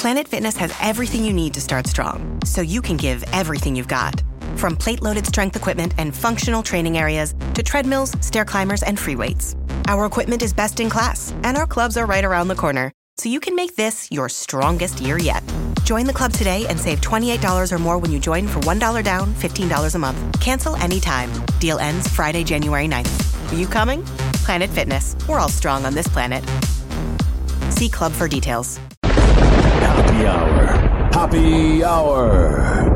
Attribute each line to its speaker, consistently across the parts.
Speaker 1: Planet Fitness has everything you need to start strong, so you can give everything you've got. From plate-loaded strength equipment and functional training areas to treadmills, stair climbers, and free weights. Our equipment is best in class, and our clubs are right around the corner, so you can make this your strongest year yet. Join the club today and save $28 or more when you join for $1 down, $15 a month. Cancel anytime. Deal ends Friday, January 9th. Are you coming? Planet Fitness. We're all strong on this planet. See club for details.
Speaker 2: Happy Hour. Happy Hour.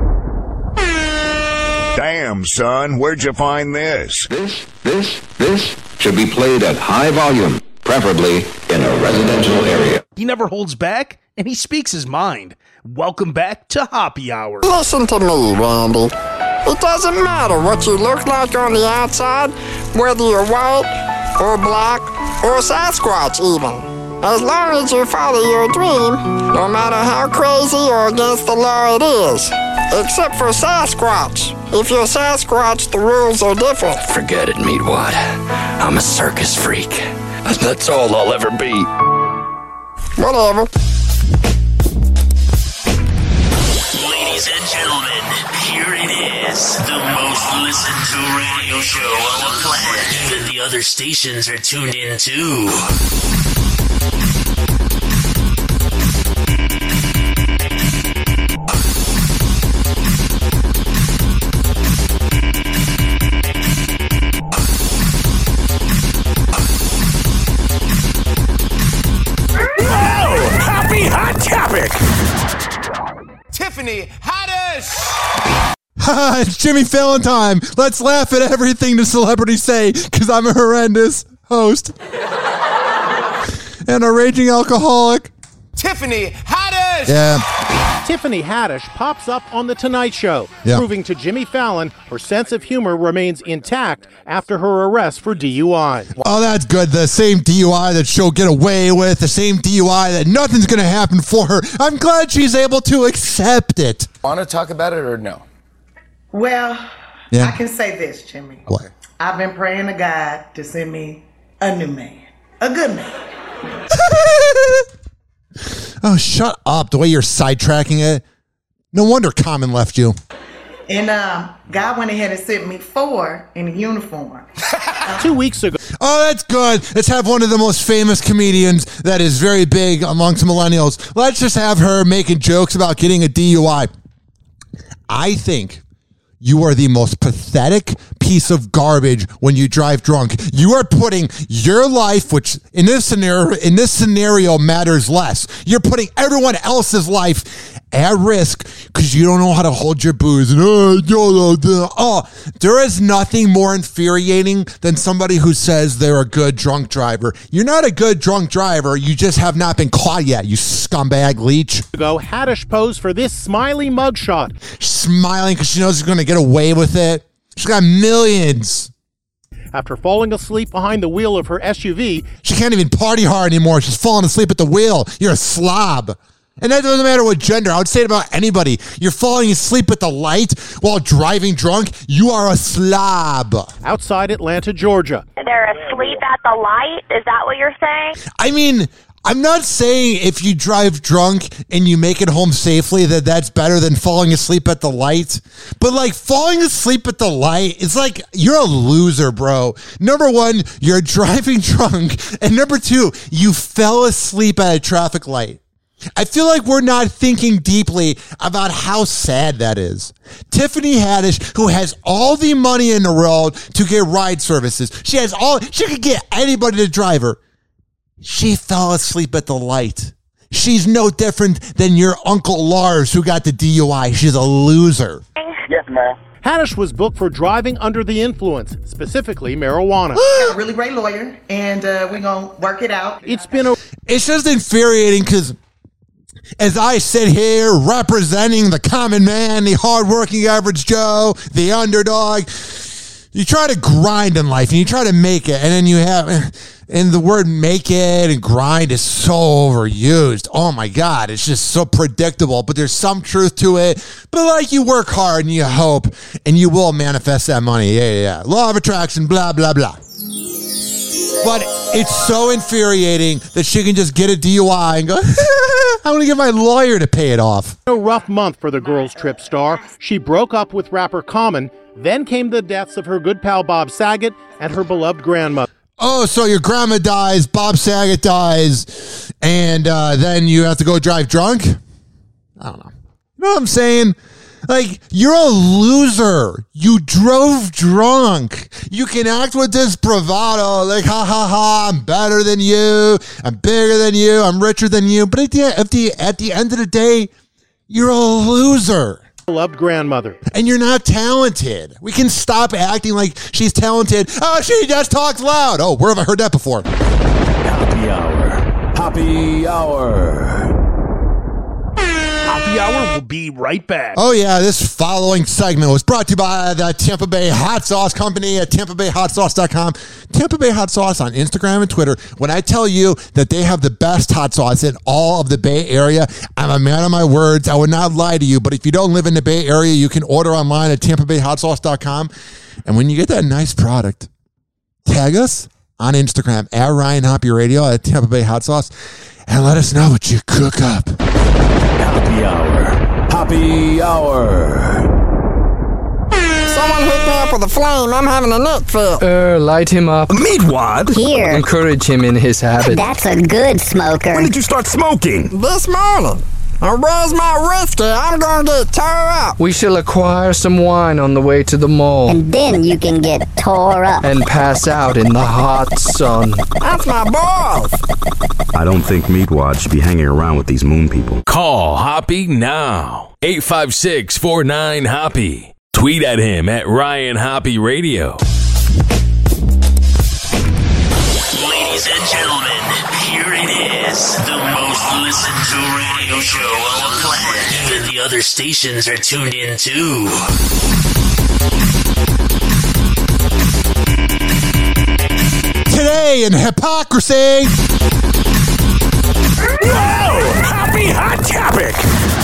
Speaker 3: Damn, son, where'd you find this?
Speaker 4: This should be played at high volume, preferably in a residential area.
Speaker 5: He never holds back, and he speaks his mind. Welcome back to Happy Hour.
Speaker 6: Listen to me, Randy. It doesn't matter what you look like on the outside, whether you're white or black or Sasquatch even. As long as you follow your dream, no matter how crazy or against the law it is. Except for Sasquatch. If you're Sasquatch, the rules are different.
Speaker 7: Forget it, Meatwad. I'm a circus freak. And that's all I'll ever be.
Speaker 6: Whatever.
Speaker 8: Ladies and gentlemen, here it is. The most listened to radio show on the planet that the other stations are tuned in to.
Speaker 9: Tiffany Haddish!
Speaker 10: It's Jimmy Fallon time. Let's laugh at everything the celebrities say, because I'm a horrendous host. And a raging alcoholic.
Speaker 9: Tiffany Haddish!
Speaker 10: Yeah.
Speaker 11: Tiffany Haddish pops up on The Tonight Show, proving to Jimmy Fallon her sense of humor remains intact after her arrest for DUI.
Speaker 10: Oh, that's good. The same DUI that she'll get away with, the same DUI that nothing's going to happen for her. I'm glad she's able to accept it.
Speaker 9: Want to talk about it or no?
Speaker 12: Well, I can say this, Jimmy.
Speaker 10: What?
Speaker 12: I've been praying to God to send me a new man. A good man.
Speaker 10: Oh, shut up. The way you're sidetracking it. No wonder Common left you.
Speaker 12: And God went ahead and sent me 4 in a uniform.
Speaker 11: 2 weeks ago.
Speaker 10: Oh, that's good. Let's have one of the most famous comedians that is very big amongst millennials. Let's just have her making jokes about getting a DUI. I think you are the most pathetic piece of garbage when you drive drunk. You are putting your life, which in this scenario matters less. You're putting everyone else's life at risk because you don't know how to hold your booze. There is nothing more infuriating than somebody who says they're a good drunk driver. You're not a good drunk driver. You just have not been caught yet, you scumbag leech.
Speaker 11: Haddish posed for this smiley mugshot.
Speaker 10: She's smiling because she knows she's going to get away with it. She's got millions.
Speaker 11: After falling asleep behind the wheel of her SUV.
Speaker 10: She can't even party hard anymore. She's falling asleep at the wheel. You're a slob. And that doesn't matter what gender. I would say it about anybody. You're falling asleep at the light while driving drunk. You are a slob.
Speaker 11: Outside Atlanta, Georgia.
Speaker 13: They're asleep at the light? Is that what you're saying?
Speaker 10: I mean, I'm not saying if you drive drunk and you make it home safely that that's better than falling asleep at the light. But like falling asleep at the light, it's like you're a loser, bro. Number one, you're driving drunk. And number two, you fell asleep at a traffic light. I feel like we're not thinking deeply about how sad that is. Tiffany Haddish, who has all the money in the world to get ride services. She could get anybody to drive her. She fell asleep at the light. She's no different than your Uncle Lars who got the DUI. She's a loser.
Speaker 13: Yes, ma'am.
Speaker 11: Haddish was booked for driving under the influence, specifically marijuana.
Speaker 12: Got a really great lawyer, and we're going to work it out.
Speaker 10: It's just infuriating because as I sit here representing the common man, the hardworking average Joe, the underdog, you try to grind in life and you try to make it, and then and the word make it and grind is so overused. Oh my God, it's just so predictable, but there's some truth to it. But like you work hard and you hope and you will manifest that money. Yeah. Law of attraction, blah, blah, blah. But it's so infuriating that she can just get a DUI and go, I want to get my lawyer to pay it off.
Speaker 11: A rough month for the Girls Trip star. She broke up with rapper Common. Then came the deaths of her good pal Bob Saget and her beloved grandmother.
Speaker 10: Oh, so your grandma dies, Bob Saget dies, and then you have to go drive drunk? I don't know. You know what I'm saying? Like, you're a loser. You drove drunk. You can act with this bravado, like, ha, ha, ha, I'm better than you. I'm bigger than you. I'm richer than you. But at the end of the day, you're a loser.
Speaker 11: Beloved grandmother.
Speaker 10: And you're not talented. We can stop acting like she's talented. Oh, she just talks loud. Oh, where have I heard that before?
Speaker 2: Happy Hour. Happy Hour.
Speaker 5: Happy Hour will be right back.
Speaker 10: Oh, yeah, this following segment was brought to you by the Tampa Bay Hot Sauce Company at TampaBayHotSauce.com. Tampa Bay Hot Sauce on Instagram and Twitter. When I tell you that they have the best hot sauce in all of the Bay Area, I'm a man of my words. I would not lie to you, but if you don't live in the Bay Area, you can order online at TampaBayHotSauce.com. And when you get that nice product, tag us on Instagram at Ryan Hoppy Radio at Tampa Bay Hot Sauce and let us know what you cook up.
Speaker 2: Happy Hour. Happy Hour.
Speaker 6: Someone hook me up with a flame. I'm having a nut fit.
Speaker 7: Light him up.
Speaker 14: Meatwad?
Speaker 15: Here.
Speaker 7: Encourage him in his habit.
Speaker 15: That's a good smoker.
Speaker 14: When did you start smoking?
Speaker 6: This morning. Where's my whiskey? I'm gonna get tore up.
Speaker 7: We shall acquire some wine on the way to the mall.
Speaker 15: And then you can get tore up.
Speaker 7: And pass out in the hot sun.
Speaker 6: That's my boss.
Speaker 14: I don't think Meatwad should be hanging around with these moon people.
Speaker 2: Call Hoppy now. 856-49-HOPPY. Tweet at him at Ryan Hoppy Radio.
Speaker 8: Ladies and gentlemen, here it is. The most listened to radio show on the planet. Even the other stations are tuned in too.
Speaker 10: Today in hypocrisy.
Speaker 14: Whoa! Happy Hot Topic!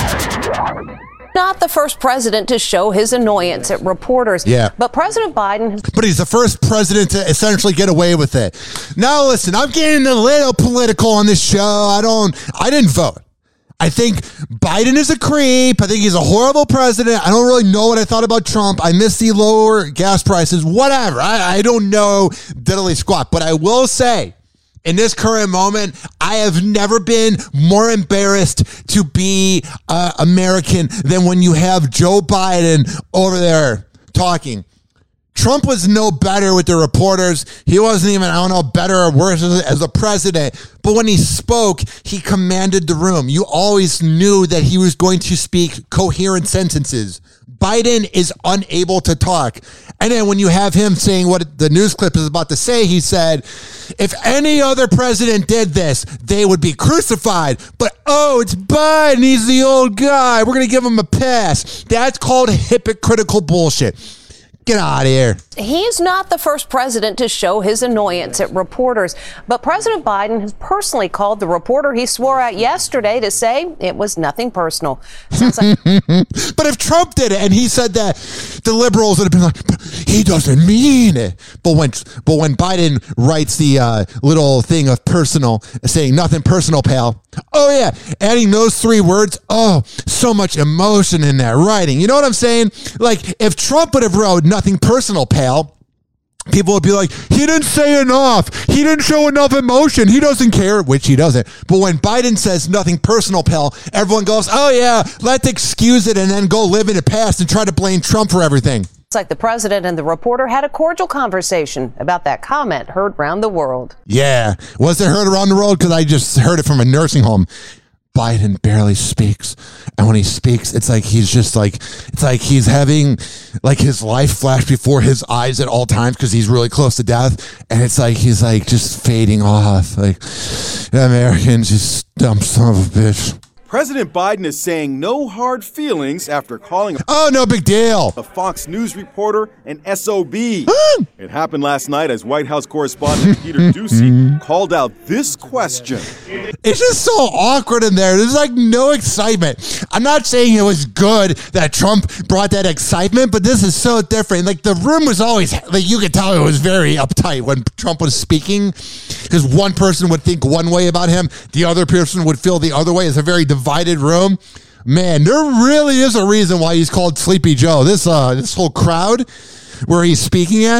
Speaker 16: Not the first president to show his annoyance at reporters.
Speaker 10: Yeah.
Speaker 16: But President Biden...
Speaker 10: But he's the first president to essentially get away with it. Now, listen, I'm getting a little political on this show. I didn't vote. I think Biden is a creep. I think he's a horrible president. I don't really know what I thought about Trump. I miss the lower gas prices. Whatever. I don't know diddly squat. But I will say, in this current moment, I have never been more embarrassed to be American than when you have Joe Biden over there talking. Trump was no better with the reporters. He wasn't even, I don't know, better or worse as a president. But when he spoke, he commanded the room. You always knew that he was going to speak coherent sentences. Biden is unable to talk. And then when you have him saying what the news clip is about to say, he said, if any other president did this, they would be crucified. But, oh, it's Biden. He's the old guy. We're going to give him a pass. That's called hypocritical bullshit. Get out of here.
Speaker 16: He's not the first president to show his annoyance at reporters, but President Biden has personally called the reporter he swore at yesterday to say it was nothing personal. Sounds like.
Speaker 10: But if Trump did it and he said that, the liberals would have been like, he doesn't mean it. But when Biden writes the little thing of personal, saying nothing personal, pal. Oh yeah, adding those three words. Oh, so much emotion in that writing. You know what I'm saying? Like if Trump would have wrote nothing personal, pal, people would be like, he didn't say enough. He didn't show enough emotion. He doesn't care, which he doesn't. But when Biden says nothing personal, pal, everyone goes, oh yeah, let's excuse it and then go live in the past and try to blame Trump for everything.
Speaker 16: It's like the president and the reporter had a cordial conversation about that comment heard around the world.
Speaker 10: Yeah. Was it heard around the world? Because I just heard it from a nursing home. Biden barely speaks. And when he speaks, it's like he's just like, it's like he's having like his life flash before his eyes at all times because he's really close to death. And it's like he's like just fading off. Like, Americans, just dumb son of a bitch.
Speaker 17: President Biden is saying no hard feelings after calling
Speaker 10: no big deal.
Speaker 17: A Fox News reporter an SOB. It happened last night as White House correspondent Peter Doocy called out this question.
Speaker 10: It's just so awkward in there. There's like no excitement. I'm not saying it was good that Trump brought that excitement, but this is so different. Like the room was always, like you could tell it was very uptight when Trump was speaking, because one person would think one way about him, the other person would feel the other way. It's a very divided room. Man, there really is a reason why he's called Sleepy Joe. This whole crowd where he's speaking at.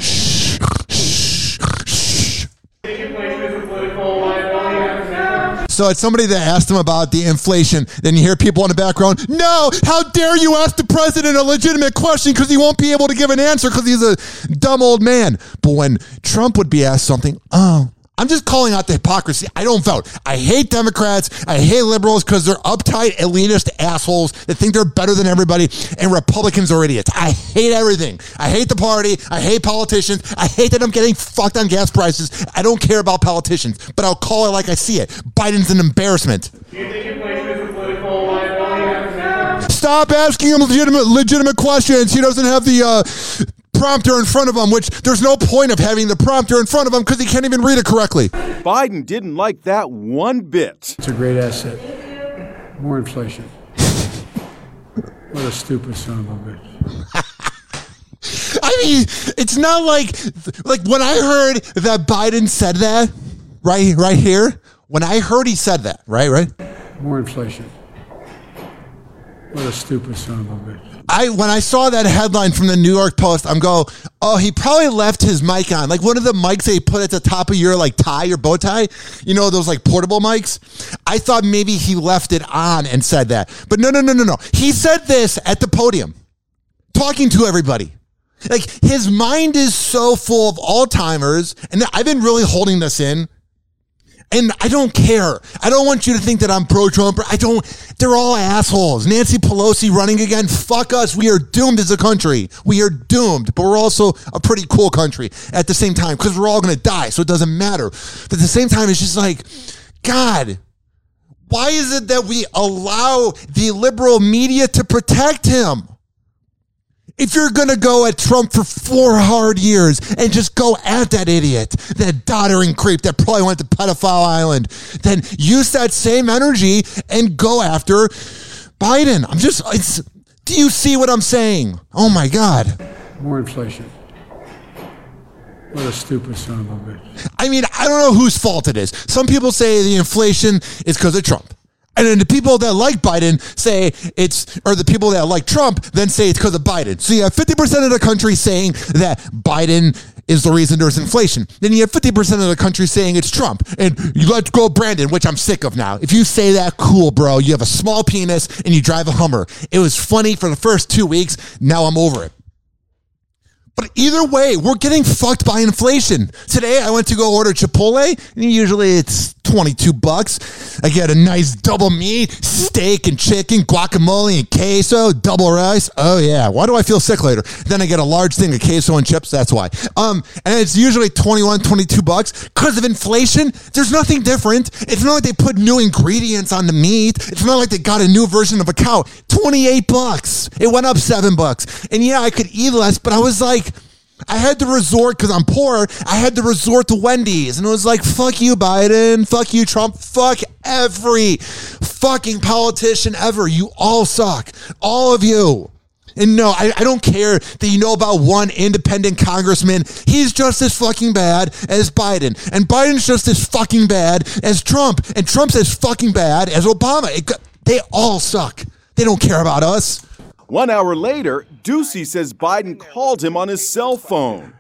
Speaker 10: So it's somebody that asked him about the inflation. Then you hear people in the background, no, how dare you ask the president a legitimate question because he won't be able to give an answer because he's a dumb old man. But when Trump would be asked something, I'm just calling out the hypocrisy. I don't vote. I hate Democrats. I hate liberals because they're uptight, elitist assholes that think they're better than everybody, and Republicans are idiots. I hate everything. I hate the party. I hate politicians. I hate that I'm getting fucked on gas prices. I don't care about politicians, but I'll call it like I see it. Biden's an embarrassment.
Speaker 18: Do you think inflation is a political liability?
Speaker 10: Stop asking him legitimate questions. He doesn't have the prompter in front of him, which there's no point of having the prompter in front of him because he can't even read it correctly.
Speaker 17: Biden didn't like that one bit.
Speaker 18: It's a great asset. More inflation. What a stupid son of a bitch.
Speaker 10: I mean, it's not like when I heard that Biden said that, right here, when I heard he said that, right?
Speaker 18: More inflation. What a stupid son of a bitch.
Speaker 10: When I saw that headline from the New York Post, I'm going, oh, he probably left his mic on. Like one of the mics they put at the top of your like tie, your bow tie, you know, those like portable mics. I thought maybe he left it on and said that. But no. He said this at the podium, talking to everybody. Like his mind is so full of Alzheimer's, and I've been really holding this in. And I don't care. I don't want you to think that I'm pro-Trump. They're all assholes. Nancy Pelosi running again. Fuck us. We are doomed as a country. We are doomed. But we're also a pretty cool country at the same time because we're all going to die. So it doesn't matter. But at the same time, it's just like, God, why is it that we allow the liberal media to protect him? If you're going to go at Trump for 4 hard years and just go at that idiot, that doddering creep that probably went to pedophile island, then use that same energy and go after Biden. Do you see what I'm saying? Oh my God.
Speaker 18: More inflation. What a stupid son of a bitch.
Speaker 10: I mean, I don't know whose fault it is. Some people say the inflation is because of Trump. And then the people that like Biden say the people that like Trump then say it's because of Biden. So you have 50% of the country saying that Biden is the reason there's inflation. Then you have 50% of the country saying it's Trump. And you let go Brandon, which I'm sick of now. If you say that, cool, bro. You have a small penis and you drive a Hummer. It was funny for the first 2 weeks. Now I'm over it. But either way, we're getting fucked by inflation. Today, I went to go order Chipotle, and usually it's $22. I get a nice double meat, steak and chicken, guacamole and queso, double rice. Oh, yeah. Why do I feel sick later? Then I get a large thing of queso and chips. That's why. And it's usually $22. Because of inflation, there's nothing different. It's not like they put new ingredients on the meat. It's not like they got a new version of a cow. $28. It went up $7. And yeah, I could eat less, but I was like, I had to resort, because I'm poor, I had to resort to Wendy's. And it was like, fuck you, Biden. Fuck you, Trump. Fuck every fucking politician ever. You all suck. All of you. And no, I don't care that you know about one independent congressman. He's just as fucking bad as Biden. And Biden's just as fucking bad as Trump. And Trump's as fucking bad as Obama. They all suck. They don't care about us.
Speaker 17: 1 hour later, Doocy says Biden called him on his cell phone.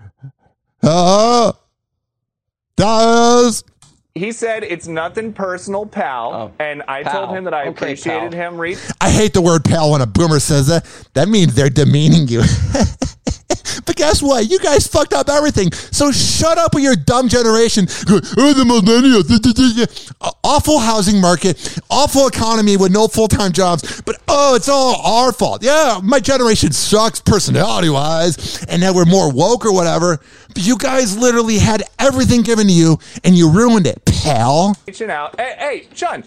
Speaker 19: He said it's nothing personal, pal. And I told him that I appreciated him.
Speaker 10: I hate the word pal when a boomer says that. That means they're demeaning you. But guess what? You guys fucked up everything. So shut up with your dumb generation. The millennials. Awful housing market. Awful economy with no full-time jobs. But, it's all our fault. Yeah, my generation sucks personality-wise. And now we're more woke or whatever. But you guys literally had everything given to you, and you ruined it, pal.
Speaker 19: Reaching out. Hey, Sean.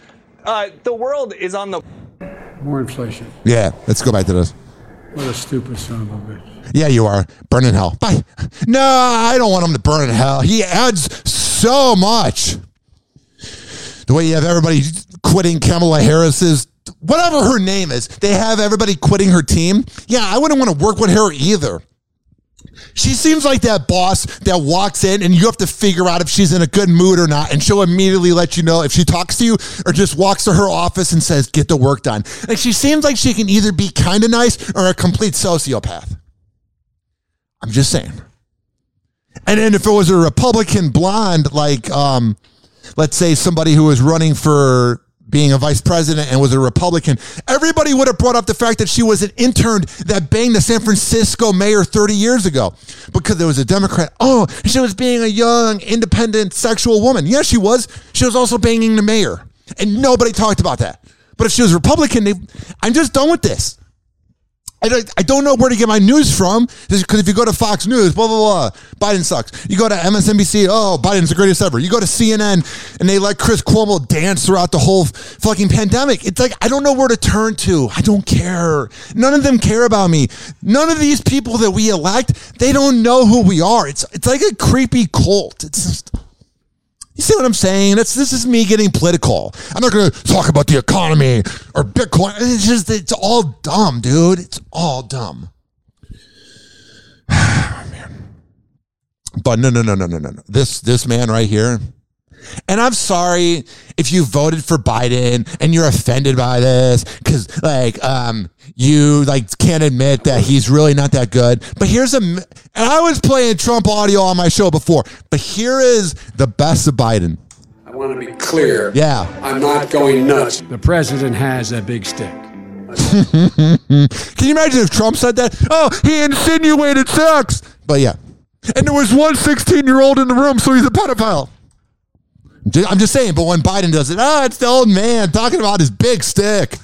Speaker 19: The world is on the...
Speaker 18: More inflation.
Speaker 10: Yeah, let's go back to this.
Speaker 18: What a stupid son of a bitch.
Speaker 10: Yeah, you are. Burn in hell. Bye. No, I don't want him to burn in hell. He adds so much. The way you have everybody quitting Kamala Harris's, whatever her name is, they have everybody quitting her team. Yeah, I wouldn't want to work with her either. She seems like that boss that walks in and you have to figure out if she's in a good mood or not, and she'll immediately let you know if she talks to you or just walks to her office and says, get the work done. Like, she seems like she can either be kind of nice or a complete sociopath. I'm just saying. And then if it was a Republican blonde, like, let's say somebody who was running for being a vice president and was a Republican, everybody would have brought up the fact that she was an intern that banged the San Francisco mayor 30 years ago because there was a Democrat. Oh, she was being a young, independent, sexual woman. Yeah, she was. She was also banging the mayor. And nobody talked about that. But if she was Republican, I'm just done with this. I don't know where to get my news from, because if you go to Fox News, blah, blah, blah, Biden sucks. You go to MSNBC, oh, Biden's the greatest ever. You go to CNN, and they let Chris Cuomo dance throughout the whole fucking pandemic. It's like, I don't know where to turn to. I don't care. None of them care about me. None of these people that we elect, they don't know who we are. It's like a creepy cult. It's just... You see what I'm saying? This is me getting political. I'm not going to talk about the economy or Bitcoin. It's all dumb, dude. It's all dumb. Man. But no. This man right here. And I'm sorry if you voted for Biden and you're offended by this because, you can't admit that he's really not that good. But and I was playing Trump audio on my show before, but here is the best of Biden.
Speaker 18: I want to be clear.
Speaker 10: Yeah.
Speaker 18: I'm not going nuts. The president has a big stick.
Speaker 10: Can you imagine if Trump said that? Oh, he insinuated sex. But yeah. And there was one 16-year-old in the room, so he's a pedophile. I'm just saying, but when Biden does it, it's the old man talking about his big stick.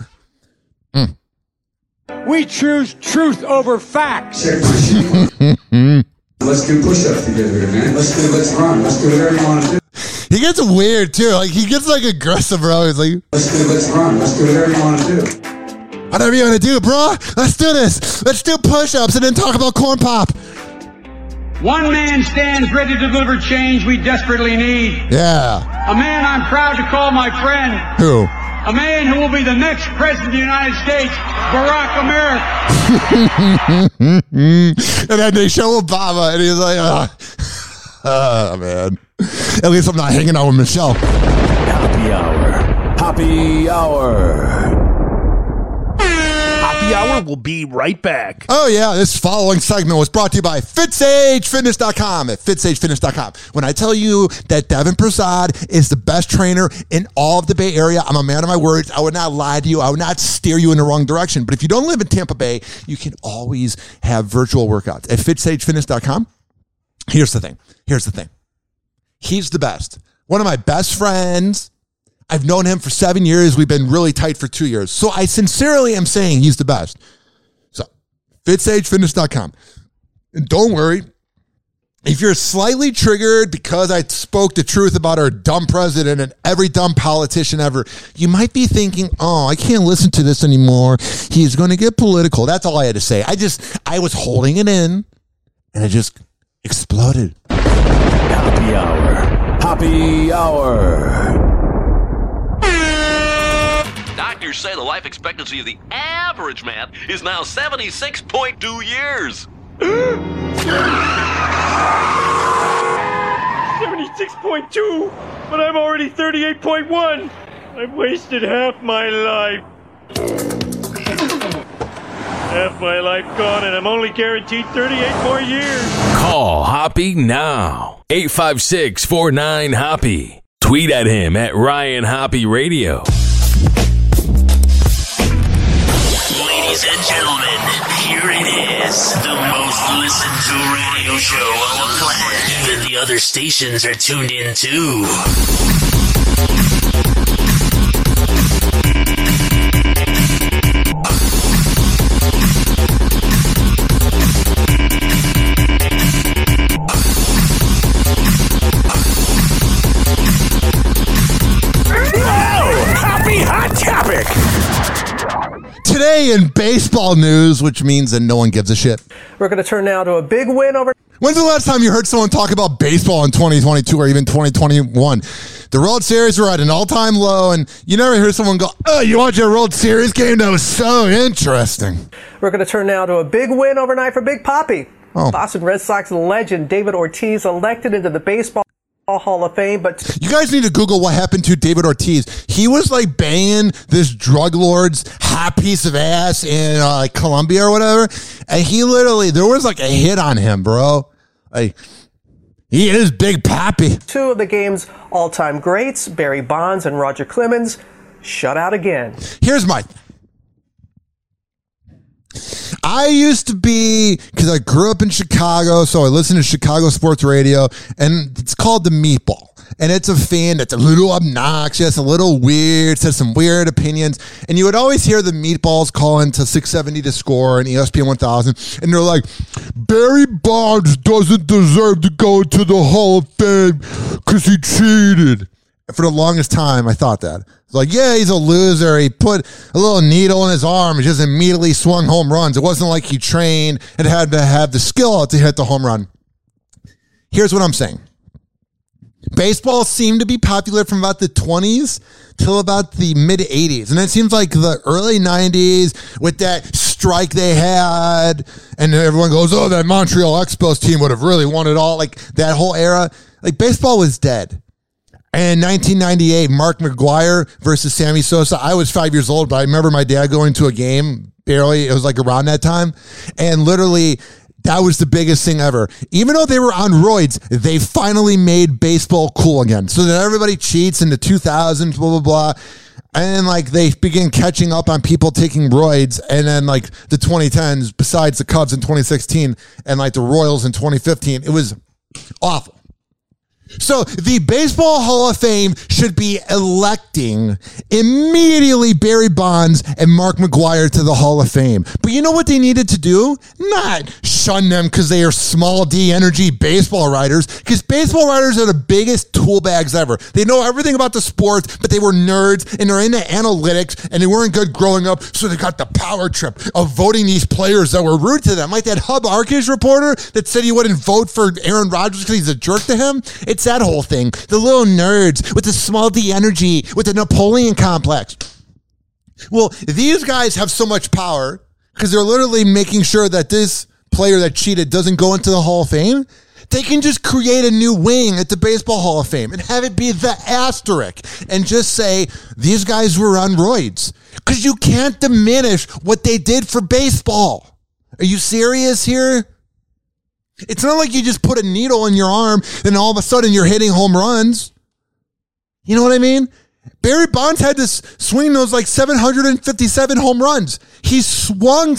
Speaker 18: We choose truth over facts.
Speaker 20: Let's do push-ups together, man. Let's run. Let's do whatever you want to do.
Speaker 10: He gets weird, too. He gets, aggressive, bro. He's like...
Speaker 20: Let's run. Let's do whatever you want to do.
Speaker 10: Whatever you want to do, bro. Let's do this. Let's do push-ups and then talk about corn pop.
Speaker 18: One man stands ready to deliver change we desperately need.
Speaker 10: Yeah.
Speaker 18: A man I'm proud to call my friend.
Speaker 10: Who?
Speaker 18: A man who will be the next president of the United States, Barack America.
Speaker 10: And then they show Obama, and he's like, oh, man. At least I'm not hanging out with Michelle.
Speaker 2: Happy hour. Happy hour.
Speaker 5: Happy hour will be right back.
Speaker 10: Oh, yeah. This following segment was brought to you by FitSageFitness.com at FitSageFitness.com. When I tell you that Devin Prasad is the best trainer in all of the Bay Area, I'm a man of my words. I would not lie to you. I would not steer you in the wrong direction. But if you don't live in Tampa Bay, you can always have virtual workouts at FitSageFitness.com. Here's the thing. He's the best. One of my best friends. I've known him for 7 years. We've been really tight for 2 years. So I sincerely am saying he's the best. So, FitSageFitness.com. And don't worry, if you're slightly triggered because I spoke the truth about our dumb president and every dumb politician ever, you might be thinking, oh, I can't listen to this anymore. He's going to get political. That's all I had to say. I was holding it in, and it just exploded.
Speaker 2: Happy hour. Happy hour.
Speaker 21: Doctors say the life expectancy of the average man is now 76.2 years.
Speaker 22: 76.2, but I'm already 38.1. I've wasted half my life. Half my life gone, and I'm only guaranteed 38 more years.
Speaker 2: Call Hoppy now. 856-49-HOPPY. Tweet at him at Ryan Hoppy Radio.
Speaker 8: Ladies and gentlemen, here it is. The most listened to radio show on the planet that the other stations are tuned in to. Happy
Speaker 10: Today in baseball news, which means that no one gives a shit.
Speaker 1: We're going to turn now to a big win over...
Speaker 10: When's the last time you heard someone talk about baseball in 2022 or even 2021? The World Series were at an all-time low, and you never hear someone go, oh, you watch a World Series game? That was so interesting.
Speaker 1: We're going to turn now to a big win overnight for Big Papi.
Speaker 10: Oh.
Speaker 1: Boston Red Sox legend David Ortiz elected into the Baseball Hall of Fame, but
Speaker 10: you guys need to Google what happened to David Ortiz. He was like banging this drug lord's hot piece of ass in Colombia or whatever, and he literally, there was like a hit on him, bro. Like, he is Big Papi.
Speaker 1: Two of the game's all-time greats, Barry Bonds and Roger Clemens, shut out again.
Speaker 10: Here's my... I used to be, because I grew up in Chicago, so I listened to Chicago sports radio, and it's called The Meatball. And it's a fan that's a little obnoxious, a little weird, says some weird opinions. And you would always hear the Meatballs call into 670 to Score and ESPN 1000. And they're like, Barry Bonds doesn't deserve to go to the Hall of Fame because he cheated. And for the longest time, I thought that. It's like, yeah, he's a loser. He put a little needle in his arm and just immediately swung home runs. It wasn't like he trained and had to have the skill to hit the home run. Here's what I'm saying. Baseball seemed to be popular from about the 20s till about the mid 80s. And it seems like the early 90s with that strike they had, and everyone goes, oh, that Montreal Expos team would have really won it all. Like that whole era, like baseball was dead. And 1998, Mark McGwire versus Sammy Sosa. I was 5 years old, but I remember my dad going to a game, barely. It was like around that time. And literally, that was the biggest thing ever. Even though they were on roids, they finally made baseball cool again. So that everybody cheats in the 2000s, blah, blah, blah. And like they begin catching up on people taking roids. And then like the 2010s, besides the Cubs in 2016 and like the Royals in 2015, it was awful. So the Baseball Hall of Fame should be electing immediately Barry Bonds and Mark McGwire to the Hall of Fame. But you know what they needed to do? Not shun them because they are small D energy baseball writers, because baseball writers are the biggest tool bags ever. They know everything about the sport, but they were nerds and they're into analytics and they weren't good growing up, so they got the power trip of voting these players that were rude to them. Like that Hub Arkish reporter that said he wouldn't vote for Aaron Rodgers because he's a jerk to him. It's that whole thing. The little nerds with the small D energy, with the Napoleon complex. Well, these guys have so much power because they're literally making sure that this player that cheated doesn't go into the Hall of Fame. They can just create a new wing at the Baseball Hall of Fame and have it be the asterisk and just say, these guys were on roids. Because you can't diminish what they did for baseball. Are you serious here? It's not like you just put a needle in your arm and all of a sudden you're hitting home runs. You know what I mean? Barry Bonds had to swing those like 757 home runs. He swung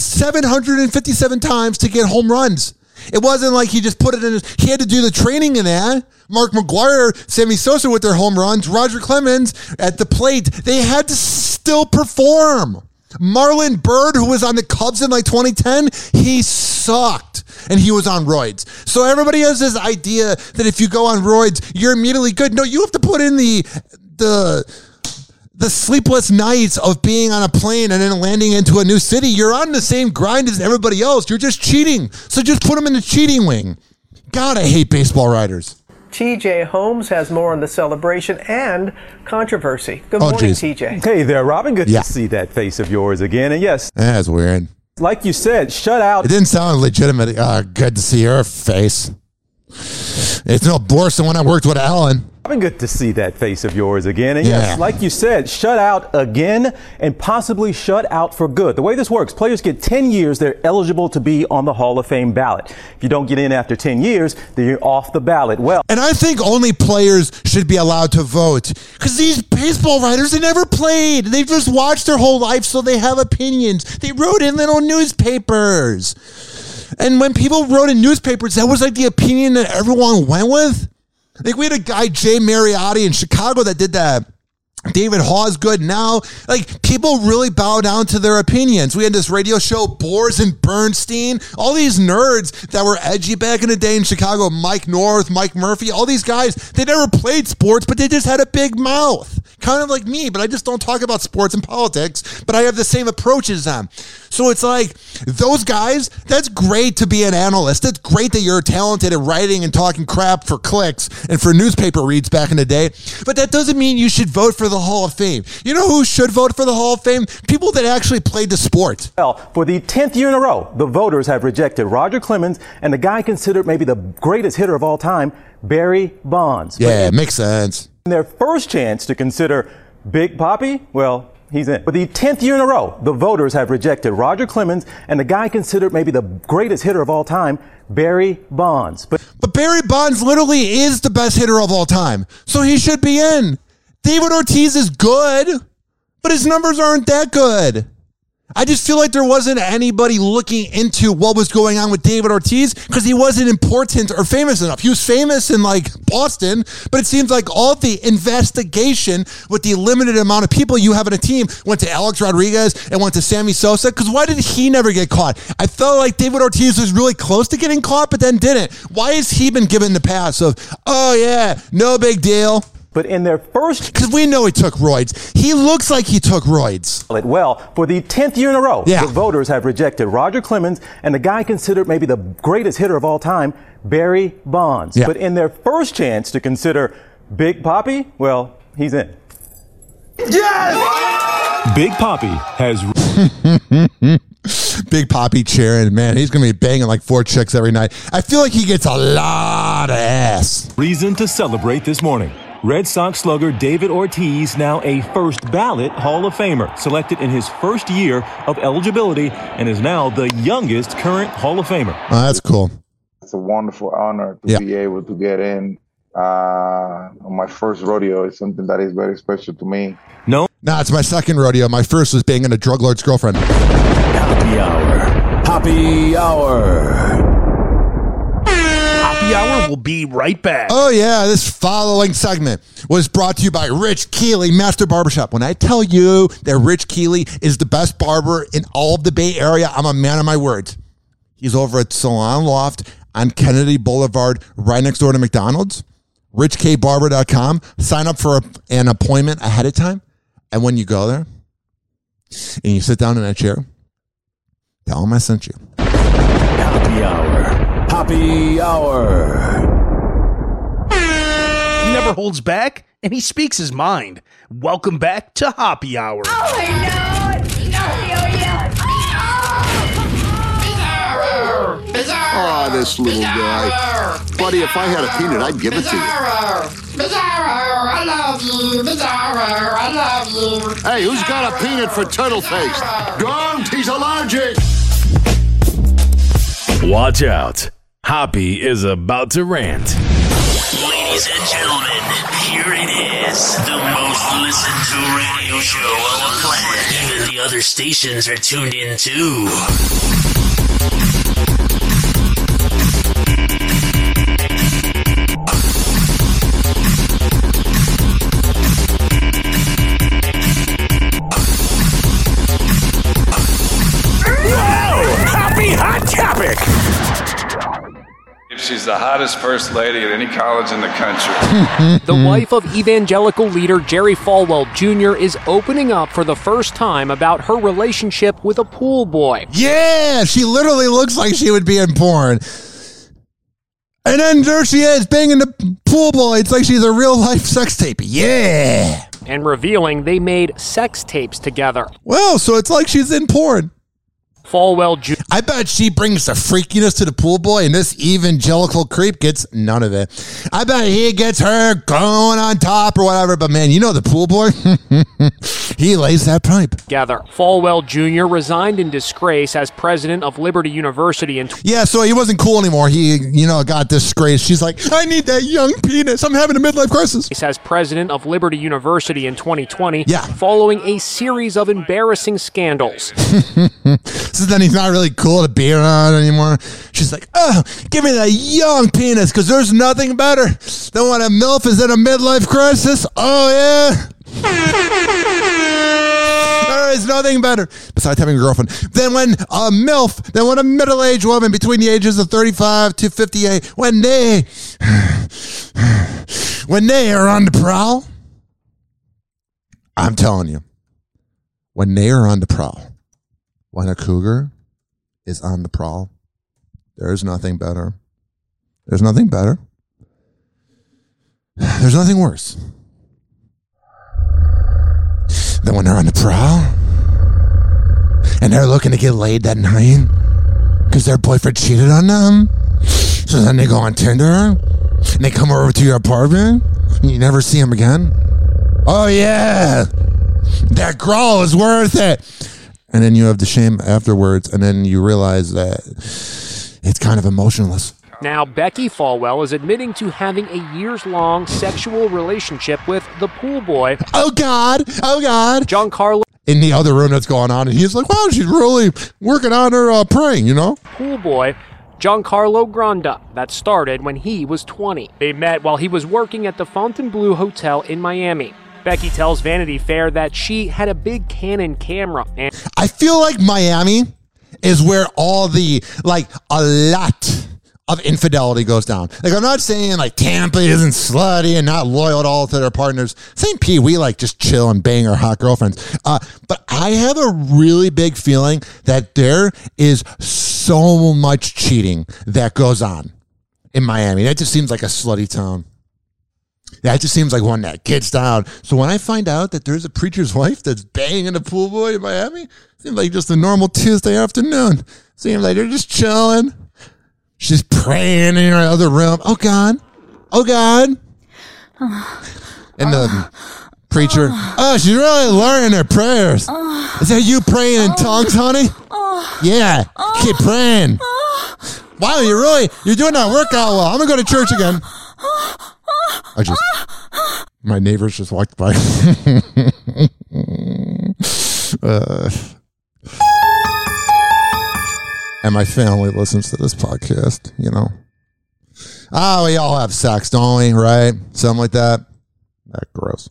Speaker 10: 757 times to get home runs. It wasn't like he just put it in his... He had to do the training in that. Mark McGwire, Sammy Sosa with their home runs, Roger Clemens at the plate. They had to still perform. Marlon Byrd, who was on the Cubs in like 2010, he sucked and he was on roids. So everybody has this idea that if you go on roids, you're immediately good. No, you have to put in the sleepless nights of being on a plane and then landing into a new city. You're on the same grind as everybody else. You're just cheating. So just put them in the cheating wing. God, I hate baseball writers.
Speaker 1: TJ Holmes has more on the celebration and controversy. Good morning, TJ.
Speaker 3: Hey there, Robin. Good to see that face of yours again. And yes,
Speaker 10: that's weird.
Speaker 3: Like you said, shut out.
Speaker 10: It didn't sound legitimate. Good to see her face. It's no worse than when I worked with Alan.
Speaker 3: Robin, good to see that face of yours again. And yes, like you said, shut out again and possibly shut out for good. The way this works, players get 10 years. They're eligible to be on the Hall of Fame ballot. If you don't get in after 10 years, then you're off the ballot. Well,
Speaker 10: and I think only players should be allowed to vote, because these baseball writers, they never played. They've just watched their whole life, so they have opinions. They wrote in little newspapers. And when people wrote in newspapers, that was like the opinion that everyone went with. Like we had a guy, Jay Mariotti in Chicago, that did that David Hawes good now. Like, people really bow down to their opinions. We had this radio show, Boers and Bernstein, all these nerds that were edgy back in the day in Chicago, Mike North, Mike Murphy, all these guys, they never played sports, but they just had a big mouth. Kind of like me, but I just don't talk about sports and politics, but I have the same approach as them. So it's like, those guys, that's great to be an analyst. That's great that you're talented at writing and talking crap for clicks and for newspaper reads back in the day, but that doesn't mean you should vote for the Hall of Fame. You know who should vote for the Hall of Fame? People that actually played the sport.
Speaker 3: Well, for the 10th year in a row, the voters have rejected Roger Clemens and the guy considered maybe the greatest hitter of all time, Barry Bonds.
Speaker 10: Yeah, it makes sense.
Speaker 3: Their first chance to consider Big Papi, well, he's in. For the 10th year in a row, the voters have rejected Roger Clemens and the guy considered maybe the greatest hitter of all time, Barry Bonds. But
Speaker 10: Barry Bonds literally is the best hitter of all time, so he should be in. David Ortiz is good, but his numbers aren't that good. I just feel like there wasn't anybody looking into what was going on with David Ortiz because he wasn't important or famous enough. He was famous in like Boston, but it seems like all the investigation with the limited amount of people you have in a team went to Alex Rodriguez and went to Sammy Sosa. Because why did he never get caught? I felt like David Ortiz was really close to getting caught, but then didn't. Why has he been given the pass of, oh yeah, no big deal?
Speaker 3: But in their first...
Speaker 10: Because we know he took roids. He looks like he took roids.
Speaker 3: Well, for the 10th year in a row, the voters have rejected Roger Clemens and the guy considered maybe the greatest hitter of all time, Barry Bonds.
Speaker 10: Yeah.
Speaker 3: But in their first chance to consider Big Papi, well, he's in.
Speaker 4: Yes! Big Papi has...
Speaker 10: Big Papi cheering, man. He's going to be banging like 4 chicks every night. I feel like he gets a lot of ass.
Speaker 4: Reason to celebrate this morning. Red Sox slugger David Ortiz, now a first ballot Hall of Famer, selected in his first year of eligibility and is now the youngest current Hall of Famer.
Speaker 10: Oh, that's cool.
Speaker 9: It's a wonderful honor to be able to get in on my first rodeo. It's something that is very special to me.
Speaker 10: No, it's my second rodeo. My first was banging a drug lord's girlfriend.
Speaker 2: Happy Hour. Happy Hour.
Speaker 5: Happy Hour will be right back.
Speaker 10: Oh, yeah. This following segment was brought to you by Rich Keeley, Master Barbershop. When I tell you that Rich Keeley is the best barber in all of the Bay Area, I'm a man of my words. He's over at Salon Loft on Kennedy Boulevard, right next door to McDonald's. RichKBarber.com. Sign up for an appointment ahead of time. And when you go there and you sit down in that chair, tell him I sent you.
Speaker 2: Happy Hour. Happy Hour.
Speaker 5: He never holds back, and he speaks his mind. Welcome back to Happy Hour.
Speaker 23: Oh, this little guy. Buddy, if I had a peanut, I'd give it to you.
Speaker 6: Bizarro, I love you. Bizarro, I love you.
Speaker 23: Hey, who's got a peanut for turtle face? Don't, he's allergic.
Speaker 2: Watch out. Hoppy is about to rant.
Speaker 8: Ladies and gentlemen, here it is. The most listened to radio show on the planet. Even the other stations are tuned in too.
Speaker 2: Hot topic.
Speaker 24: She's the hottest first lady at any college in the country.
Speaker 25: The wife of evangelical leader Jerry Falwell Jr. is opening up for the first time about her relationship with a pool boy.
Speaker 10: Yeah, she literally looks like she would be in porn. And then there she is, banging the pool boy. It's like she's a real-life sex tape. Yeah.
Speaker 25: And revealing they made sex tapes together.
Speaker 10: Well, so it's like she's in porn.
Speaker 25: Falwell Jr.
Speaker 10: I bet she brings the freakiness to the pool boy, and this evangelical creep gets none of it. I bet he gets her going on top or whatever, but man, you know the pool boy? He lays that pipe.
Speaker 25: Together. Falwell Jr. resigned in disgrace as president of Liberty University in...
Speaker 10: Yeah, so he wasn't cool anymore. He, got disgraced. She's like, I need that young penis. I'm having a midlife crisis.
Speaker 25: As president of Liberty University in 2020,
Speaker 10: yeah,
Speaker 25: following a series of embarrassing scandals.
Speaker 10: So then he's not really cool to be around anymore. She's like, oh, give me that young penis because there's nothing better than when a MILF is in a midlife crisis. Oh, yeah. There is nothing better besides having a girlfriend than when a MILF, than when a middle-aged woman between the ages of 35 to 58, when they are on the prowl. I'm telling you, when they are on the prowl, when a cougar is on the prowl, there's nothing better. There's nothing better. There's nothing worse than when they're on the prowl and they're looking to get laid that night because their boyfriend cheated on them. So then they go on Tinder and they come over to your apartment and you never see them again. Oh yeah, that growl is worth it. And then you have the shame afterwards, and then you realize that it's kind of emotionless.
Speaker 25: Now, Becky Falwell is admitting to having a years-long sexual relationship with the pool boy.
Speaker 10: Oh, God. Oh, God.
Speaker 25: Giancarlo.
Speaker 10: In the other room that's going on, and he's like, wow, she's really working on her praying, you know?
Speaker 25: Pool boy, Giancarlo Granda. That started when he was 20. They met while he was working at the Fontainebleau Hotel in Miami. Becky tells Vanity Fair that she had a big Canon camera. And
Speaker 10: I feel like Miami is where all the, like, a lot of infidelity goes down. Like, I'm not saying, like, Tampa isn't slutty and not loyal at all to their partners. St. Pete, we, like, just chill and bang our hot girlfriends. But I have a really big feeling that there is so much cheating that goes on in Miami. That just seems like a slutty town. That just seems like one that gets down. So when I find out that there's a preacher's wife that's banging a pool boy in Miami, seems like just a normal Tuesday afternoon. Seems like they're just chilling. She's praying in her other room. Oh, God. Oh, God. And the preacher, oh, she's really learning her prayers. Is that you praying in tongues, honey? Yeah. Keep praying. Wow, you're doing that workout well. I'm going to go to church again. My neighbors just walked by. And my family listens to this podcast, you know. We all have sex, don't we? Right? Something like that. That's gross.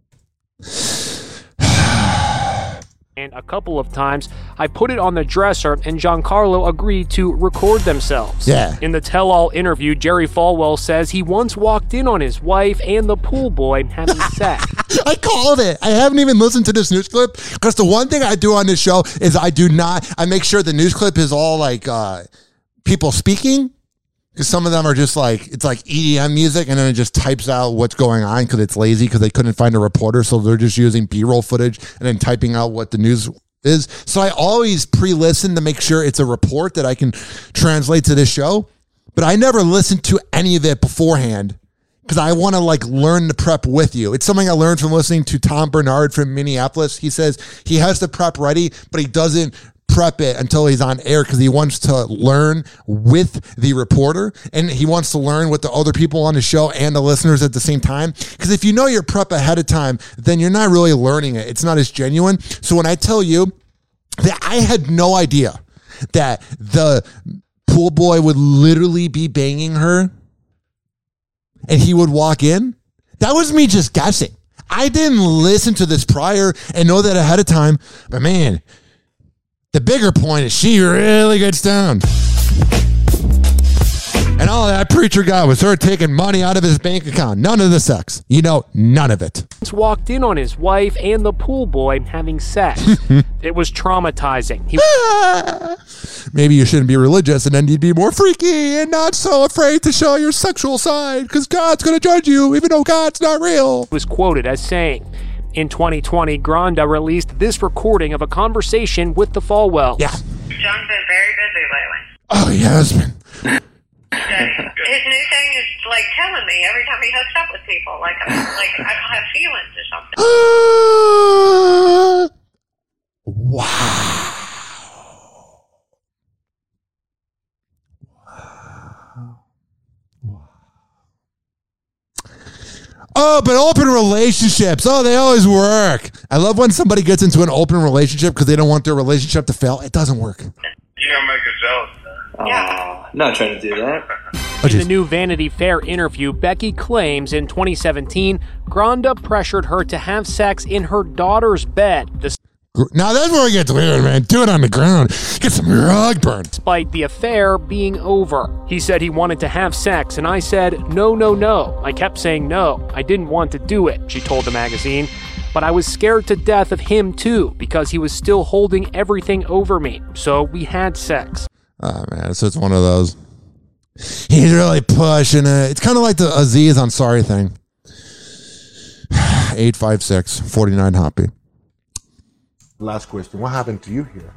Speaker 25: And a couple of times, I put it on the dresser, and Giancarlo agreed to record themselves.
Speaker 10: Yeah.
Speaker 25: In the tell-all interview, Jerry Falwell says he once walked in on his wife and the pool boy having sex.
Speaker 10: I called it. I haven't even listened to this news clip, because the one thing I do on this show is I make sure the news clip is all like people speaking. Because some of them are just like, it's like EDM music, and then it just types out what's going on because it's lazy because they couldn't find a reporter. So they're just using B-roll footage and then typing out what the news is. So I always pre-listen to make sure it's a report that I can translate to this show. But I never listened to any of it beforehand because I want to like learn the prep with you. It's something I learned from listening to Tom Bernard from Minneapolis. He says he has the prep ready, but he doesn't prep it until he's on air because he wants to learn with the reporter and he wants to learn with the other people on the show and the listeners at the same time. Because if you know your prep ahead of time, then you're not really learning it. It's not as genuine. So when I tell you that I had no idea that the pool boy would literally be banging her and he would walk in, that was me just guessing. I didn't listen to this prior and know that ahead of time, but man, the bigger point is she really gets down. And all that preacher got was her taking money out of his bank account. None of the sex. You know, none of it.
Speaker 25: Walked in on his wife and the pool boy having sex. It was traumatizing.
Speaker 10: Maybe you shouldn't be religious and then you'd be more freaky and not so afraid to show your sexual side because God's going to judge you even though God's not real.
Speaker 25: Was quoted as saying, in 2020, Granda released this recording of a conversation with the Falwell.
Speaker 10: Yeah.
Speaker 7: John's been very busy lately.
Speaker 10: Oh, he has been.
Speaker 7: His new thing is like telling me every time he hooks up with people, like I don't have feelings or something.
Speaker 10: Wow. Oh, but open relationships. Oh, they always work. I love when somebody gets into an open relationship because they don't want their relationship to fail. It doesn't work.
Speaker 7: You're going to make us jealous, man.
Speaker 11: Yeah. Not trying to do that.
Speaker 25: In the new Vanity Fair interview, Becky claims in 2017, Granda pressured her to have sex in her daughter's bed.
Speaker 10: Now that's where it gets weird, man. Do it on the ground. Get some rug burn.
Speaker 25: Despite the affair being over. He said he wanted to have sex, and I said, no. I kept saying no. I didn't want to do it, she told the magazine. But I was scared to death of him, too, because he was still holding everything over me. So we had sex.
Speaker 10: Oh, man, it's just one of those. He's really pushing it. It's kind of like the Aziz Ansari thing. 856-49 Hoppy.
Speaker 23: Last question. What happened to you here?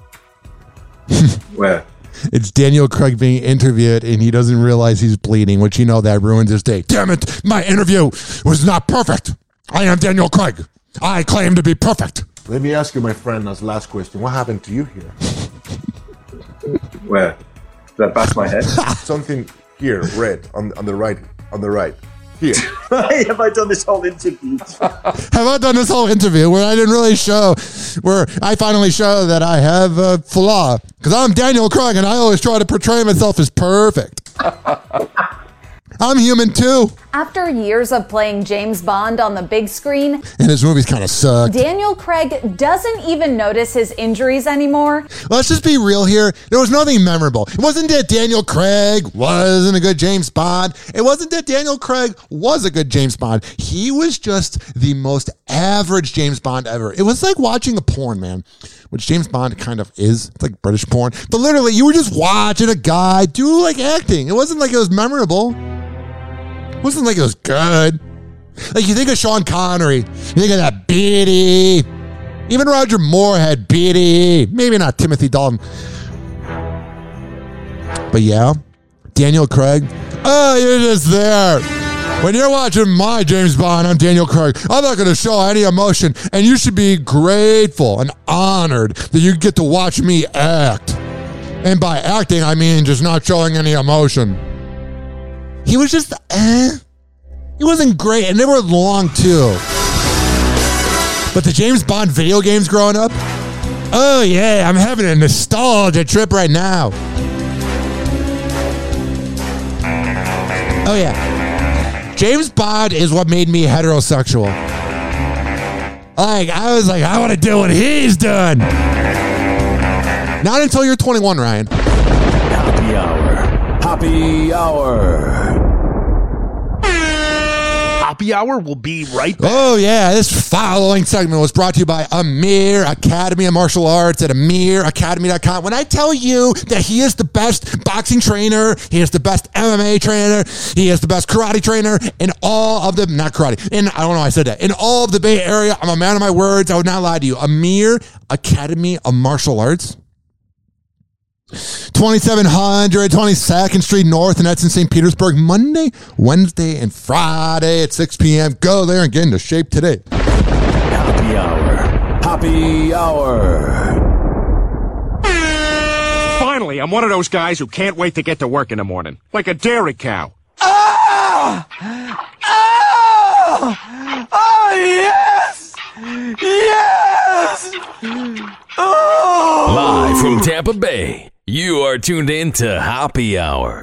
Speaker 10: Where? It's Daniel Craig being interviewed, and he doesn't realize he's bleeding, which you know that ruins his day. Damn it, my interview was not perfect. I am Daniel Craig. I claim to be perfect.
Speaker 23: Let me ask you, my friend, as last question. What happened to you here?
Speaker 11: Where? Did I bash my head?
Speaker 23: Something here, red, on the right. Here.
Speaker 11: Have I done this whole interview?
Speaker 10: Have I done this whole interview where I didn't really show, where I finally show that I have a flaw? Because I'm Daniel Craig and I always try to portray myself as perfect. I'm human too.
Speaker 12: After years of playing James Bond on the big screen,
Speaker 10: and his movies kind of suck,
Speaker 12: Daniel Craig doesn't even notice his injuries anymore.
Speaker 10: Let's just be real here. There was nothing memorable. It wasn't that Daniel Craig wasn't a good James Bond. It wasn't that Daniel Craig was a good James Bond. He was just the most average James Bond ever. It was like watching a porn, man, which James Bond kind of is. It's like British porn. But literally, you were just watching a guy do like acting. It wasn't like it was memorable. It wasn't like it was good. Like you think of Sean Connery, you think of that beady. Even Roger Moore had beady. Maybe not Timothy Dalton. But yeah, Daniel Craig. Oh, you're just there. When you're watching my James Bond, I'm Daniel Craig. I'm not going to show any emotion. And you should be grateful and honored that you get to watch me act. And by acting, I mean just not showing any emotion. He was just, He wasn't great, and they were long, too. But the James Bond video games growing up, oh, yeah, I'm having a nostalgia trip right now. Oh, yeah. James Bond is what made me heterosexual. Like, I was like, I want to do what he's done. Not until you're 21, Ryan.
Speaker 2: Happy Hour. Happy Hour.
Speaker 5: Happy Hour will be right back.
Speaker 10: Oh, yeah. This following segment was brought to you by Amir Academy of Martial Arts at AmirAcademy.com. When I tell you that he is the best boxing trainer, he is the best MMA trainer, he is the best karate trainer in all of the, not karate, in, I don't know why I said that, in all of the Bay Area, I'm a man of my words. I would not lie to you. Amir Academy of Martial Arts. 2700 22nd Street North, and that's in St. Petersburg, Monday, Wednesday, and Friday at 6 p.m. Go there and get into shape today.
Speaker 2: Happy Hour. Happy Hour.
Speaker 13: Finally, I'm one of those guys who can't wait to get to work in the morning. Like a dairy cow.
Speaker 22: Oh! Oh! Oh, yes! Yes! Oh!
Speaker 2: Live from Tampa Bay, you are tuned in to Happy Hour.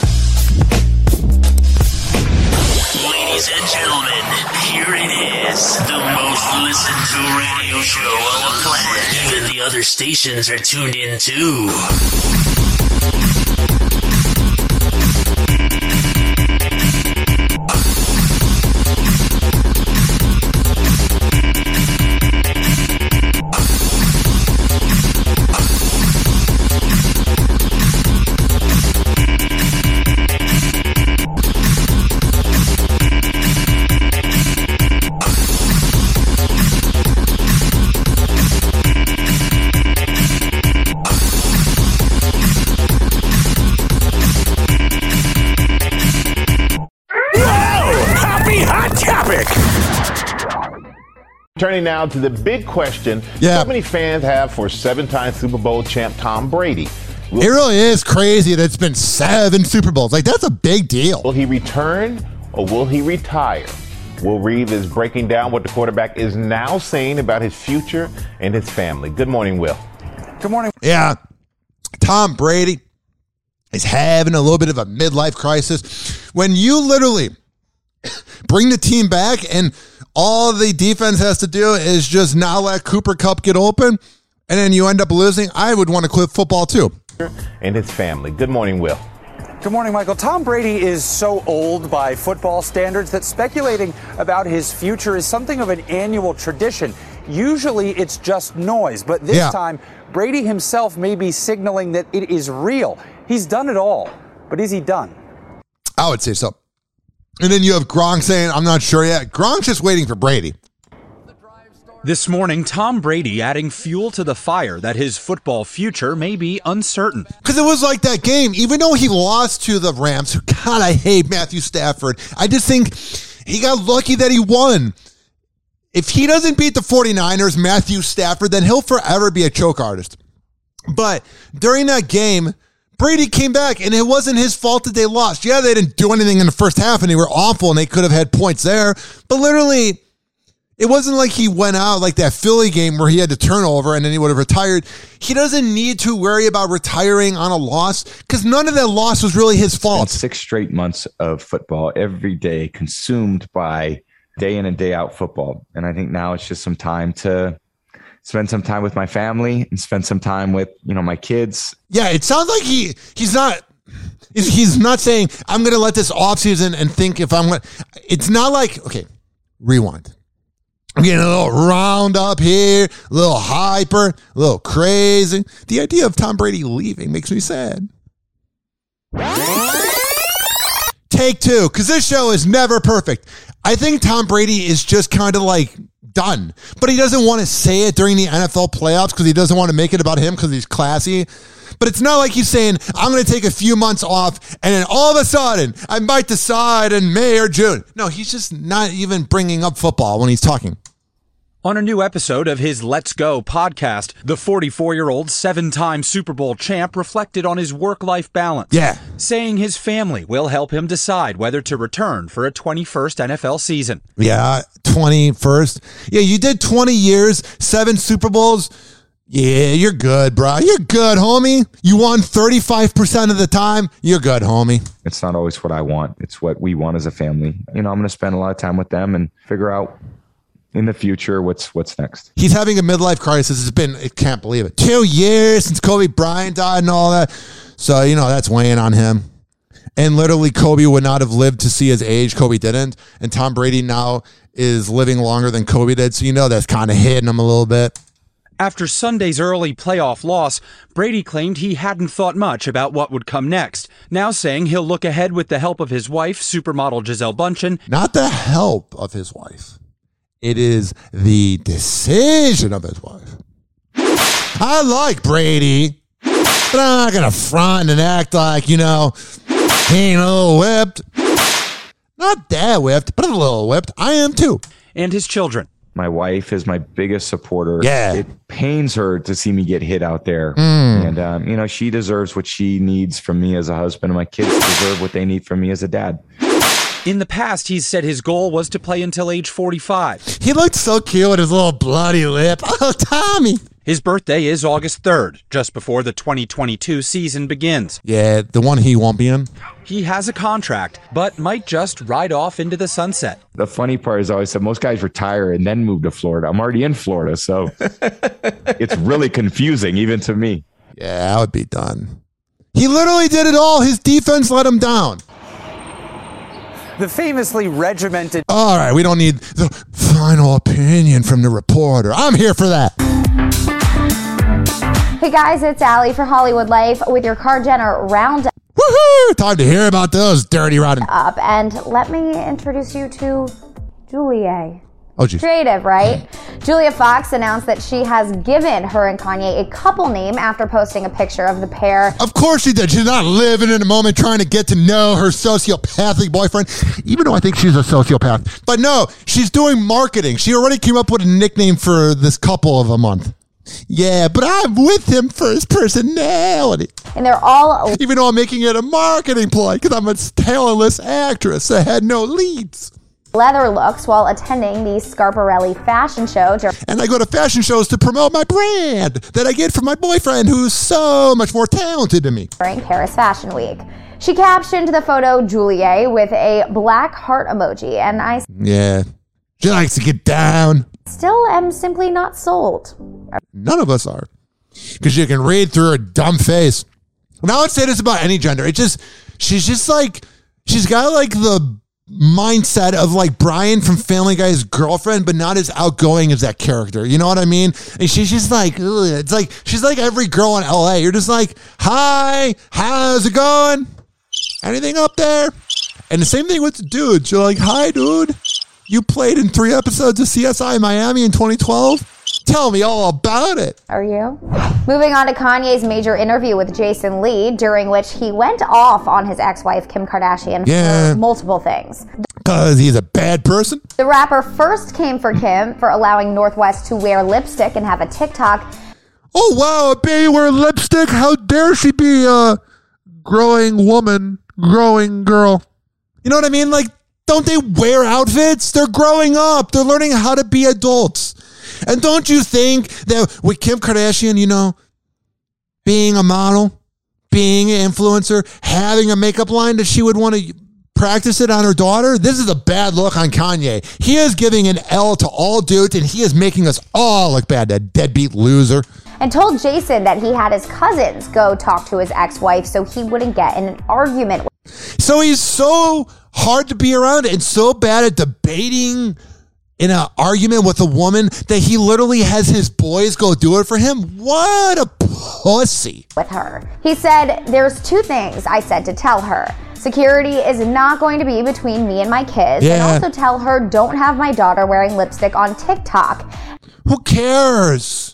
Speaker 8: Ladies and gentlemen, here it is. The most listened to radio show on the planet. Even the other stations are tuned in too.
Speaker 14: Turning now to the big question so many fans have for seven-time Super Bowl champ Tom Brady.
Speaker 10: It really is crazy that it's been 7 Super Bowls. Like, that's a big deal.
Speaker 14: Will he return or will he retire? Will Reeve is breaking down what the quarterback is now saying about his future and his family. Good morning, Will.
Speaker 10: Good morning. Yeah. Tom Brady. is having a little bit of a midlife crisis. When you literally bring the team back and all the defense has to do is just not let Cooper Kupp get open, and then you end up losing, I would want to quit football too.
Speaker 14: And his family. Good morning, Will.
Speaker 15: Good morning, Michael. Tom Brady is so old by football standards that speculating about his future is something of an annual tradition. Usually it's just noise, but this time Brady himself may be signaling that it is real. He's done it all, but is he done?
Speaker 10: I would say so. And then you have Gronk saying, I'm not sure yet. Gronk's just waiting for Brady.
Speaker 16: This morning, Tom Brady adding fuel to the fire that his football future may be uncertain.
Speaker 10: Because it was like that game, even though he lost to the Rams, who, God, I hate Matthew Stafford. I just think he got lucky that he won. If he doesn't beat the 49ers, Matthew Stafford, then he'll forever be a choke artist. But during that game, Brady came back, and it wasn't his fault that they lost. Yeah, they didn't do anything in the first half, and they were awful, and they could have had points there. But literally, it wasn't like he went out like that Philly game where he had to turn over, and then he would have retired. He doesn't need to worry about retiring on a loss because none of that loss was really his fault.
Speaker 17: 6 straight months of football every day consumed by day in and day out football. And I think now it's just some time to spend some time with my family and spend some time with, my kids.
Speaker 10: Yeah, it sounds like he's not saying, I'm going to let this offseason and think if I'm going to. It's not like, okay, rewind. I'm getting a little round up here, a little hyper, a little crazy. The idea of Tom Brady leaving makes me sad. Take 2, because this show is never perfect. I think Tom Brady is just kind of like done, but he doesn't want to say it during the NFL playoffs because he doesn't want to make it about him because he's classy. But it's not like he's saying, I'm going to take a few months off and then all of a sudden I might decide in May or June. No, he's just not even bringing up football when he's talking.
Speaker 16: On a new episode of his Let's Go podcast, the 44-year-old 7-time Super Bowl champ reflected on his work-life balance.
Speaker 10: Yeah.
Speaker 16: Saying his family will help him decide whether to return for a 21st NFL season.
Speaker 10: Yeah, 21st. Yeah, you did 20 years, 7 Super Bowls. Yeah, you're good, bro. You're good, homie. You won 35% of the time. You're good, homie.
Speaker 17: It's not always what I want. It's what we want as a family. I'm going to spend a lot of time with them and figure out in the future what's next.
Speaker 10: He's having a midlife crisis. I can't believe it. 2 years since Kobe Bryant died and all that. So, that's weighing on him. And literally, Kobe would not have lived to see his age. Kobe didn't. And Tom Brady now is living longer than Kobe did. So, that's kind of hitting him a little bit.
Speaker 16: After Sunday's early playoff loss, Brady claimed he hadn't thought much about what would come next, now saying he'll look ahead with the help of his wife, supermodel Gisele Bündchen.
Speaker 10: Not the help of his wife. It is the decision of his wife. I like Brady, but I'm not going to front and act like, he ain't a little whipped. Not that whipped, but a little whipped. I am too.
Speaker 16: And his children.
Speaker 17: My wife is my biggest supporter.
Speaker 10: Yeah.
Speaker 17: It pains her to see me get hit out there. And, she deserves what she needs from me as a husband, and my kids deserve what they need from me as a dad.
Speaker 16: In the past, he's said his goal was to play until age 45.
Speaker 10: He looked so cute with his little bloody lip. Oh, Tommy.
Speaker 16: His birthday is August 3rd, just before the 2022 season begins.
Speaker 10: Yeah, the one he won't be in.
Speaker 16: He has a contract, but might just ride off into the sunset.
Speaker 17: The funny part is I always said most guys retire and then move to Florida. I'm already in Florida, so it's really confusing, even to me.
Speaker 10: Yeah, I would be done. He literally did it all. His defense let him down.
Speaker 15: The famously regimented...
Speaker 10: All right, we don't need the final opinion from the reporter. I'm here for that.
Speaker 19: Hey guys, it's Allie for Hollywood Life with your Car Jenner Roundup.
Speaker 10: Woohoo! Time to hear about those dirty rotten...
Speaker 19: And let me introduce you to Julia.
Speaker 10: Oh, geez.
Speaker 19: Creative, right? Julia Fox announced that she has given her and Kanye a couple name after posting a picture of the pair.
Speaker 10: Of course she did. She's not living in the moment trying to get to know her sociopathic boyfriend, even though I think she's a sociopath. But no, she's doing marketing. She already came up with a nickname for this couple of a month. Yeah, but I'm with him for his personality.
Speaker 19: And they're all...
Speaker 10: Even though I'm making it a marketing ploy because I'm a talentless actress that had no leads.
Speaker 19: leather looks while attending the Scarparelli fashion show.
Speaker 10: And I go to fashion shows to promote my brand that I get from my boyfriend, who's so much more talented than me.
Speaker 19: During Paris Fashion Week. She captioned the photo Julie with a black heart emoji, and I
Speaker 10: she likes to get down.
Speaker 19: Still am simply not sold.
Speaker 10: None of us are. Because you can read through her dumb face. And I would say this about any gender. She's got like the mindset of like Brian from Family Guy's girlfriend, but not as outgoing as that character. You know what I mean? And she's just like, ugh. It's like, she's like every girl in LA. You're just like, hi, how's it going? Anything up there? And the same thing with the dudes. You're like, hi, dude. You played in 3 episodes of CSI Miami in 2012? Tell me all about it.
Speaker 19: Are you? Moving on to Kanye's major interview with Jason Lee, during which he went off on his ex-wife Kim Kardashian for multiple things.
Speaker 10: Because he's a bad person?
Speaker 19: The rapper first came for Kim for allowing Northwest to wear lipstick and have a TikTok.
Speaker 10: Oh, wow, a baby wearing lipstick? How dare she be a growing woman, growing girl? You know what I mean? Like, don't they wear outfits? They're growing up. They're learning how to be adults. And don't you think that with Kim Kardashian, you know, being a model, being an influencer, having a makeup line, that she would want to practice it on her daughter? This is a bad look on Kanye. He is giving an L to all dudes, and he is making us all look bad, that deadbeat loser.
Speaker 19: And told Jason that he had his cousins go talk to his ex-wife so he wouldn't get in an argument.
Speaker 10: So he's so hard to be around and so bad at debating in an argument with a woman that he literally has his boys go do it for him? What a pussy.
Speaker 19: With her. He said, there's 2 things I said to tell her. Security is not going to be between me and my kids. And also tell her, don't have my daughter wearing lipstick on TikTok.
Speaker 10: Who cares?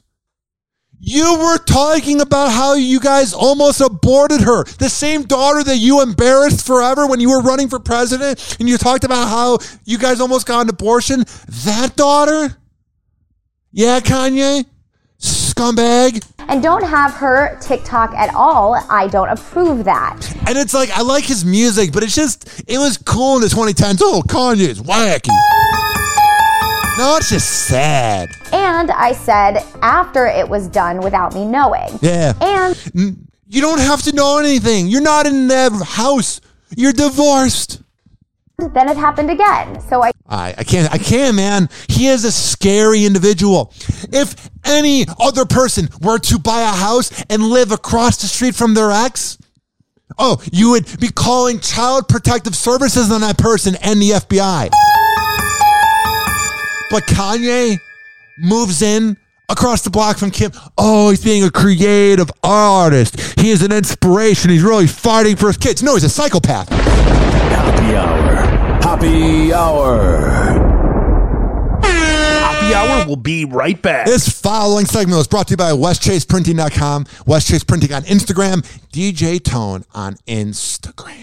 Speaker 10: You were talking about how you guys almost aborted her. The same daughter that you embarrassed forever when you were running for president, and you talked about how you guys almost got an abortion. That daughter? Yeah, Kanye? Scumbag?
Speaker 19: And don't have her TikTok at all. I don't approve that.
Speaker 10: And it's like, I like his music, but it was cool in the 2010s. Oh, Kanye's wacky. No, it's just sad.
Speaker 19: And I said after it was done without me knowing.
Speaker 10: Yeah.
Speaker 19: And
Speaker 10: you don't have to know anything. You're not in their house. You're divorced.
Speaker 19: Then it happened again. So
Speaker 10: I can't, man. He is a scary individual. If any other person were to buy a house and live across the street from their ex, you would be calling Child Protective Services on that person and the FBI. But Kanye moves in across the block from Kim. Oh, he's being a creative artist. He is an inspiration. He's really fighting for his kids. No, he's a psychopath.
Speaker 2: Happy Hour. Happy Hour.
Speaker 5: Happy Hour will be right back.
Speaker 10: This following segment was brought to you by WestChasePrinting.com, West Chase Printing on Instagram, DJ Tone on Instagram.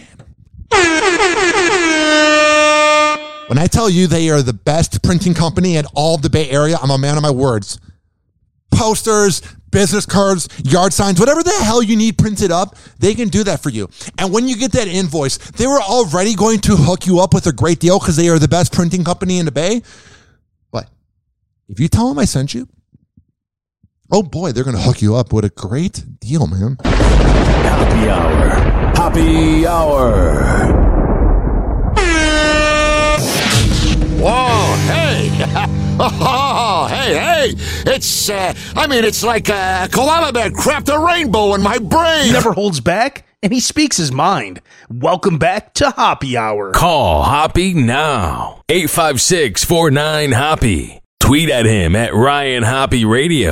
Speaker 10: When I tell you they are the best printing company in all of the Bay Area, I'm a man of my words. Posters, business cards, yard signs, whatever the hell you need printed up, they can do that for you. And when you get that invoice, they were already going to hook you up with a great deal because they are the best printing company in the Bay. But if you tell them I sent you, oh boy, they're going to hook you up with a great deal, man.
Speaker 2: Happy Hour. Happy Hour.
Speaker 23: Whoa, hey. Oh, hey. It's, it's like a koala bear crapped a rainbow in my brain.
Speaker 5: He never holds back, and he speaks his mind. Welcome back to Happy Hour.
Speaker 2: Call Hoppy now. 856-49-HOPPY. Tweet at him at Ryan Hoppy Radio.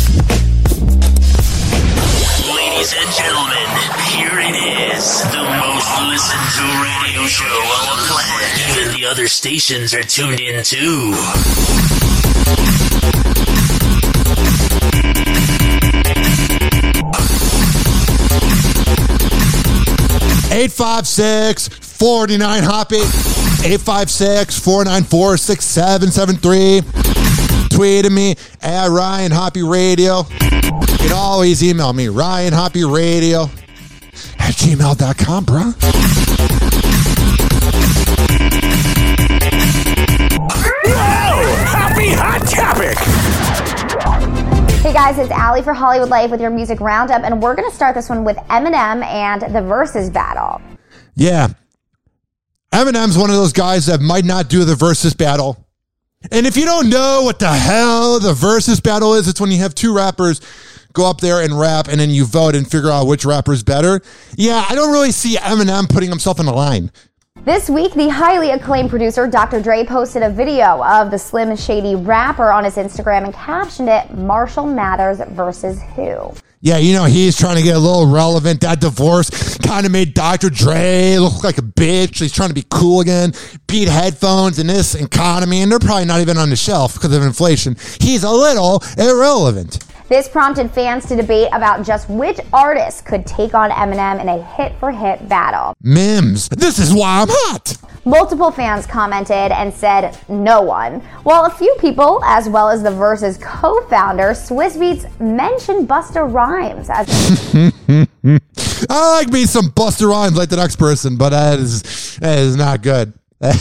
Speaker 8: Ladies and gentlemen, here it is. The most listened to radio show on the planet. Even the other stations are tuned in too.
Speaker 10: $856-49-HOPPY. 856-494-6773. Tweet at me at Ryan Hoppy Radio. You can always email me, RyanHoppyRadio@gmail.com, bro.
Speaker 19: Hey guys, it's Allie for Hollywood Life with your music roundup, and we're going to start this one with Eminem and the Versus battle.
Speaker 10: Yeah. Eminem's one of those guys that might not do the Versus battle. And if you don't know what the hell the Versus battle is, it's when you have two rappers go up there and rap, and then you vote and figure out which rapper's better. Yeah, I don't really see Eminem putting himself in a line.
Speaker 19: This week, the highly acclaimed producer Dr. Dre posted a video of the Slim Shady rapper on his Instagram and captioned it, Marshall Mathers versus who?
Speaker 10: Yeah, you know, he's trying to get a little relevant. That divorce kind of made Dr. Dre look like a bitch. He's trying to be cool again. Beat headphones in this economy, and they're probably not even on the shelf because of inflation. He's a little irrelevant.
Speaker 19: This prompted fans to debate about just which artist could take on Eminem in a hit-for-hit battle.
Speaker 10: Mims, this is why I'm hot.
Speaker 19: Multiple fans commented and said no one, while a few people, as well as the Versus co-founder, Swizz Beatz, mentioned Busta Rhymes as
Speaker 10: I like me some Busta Rhymes like the next person, but that is not good.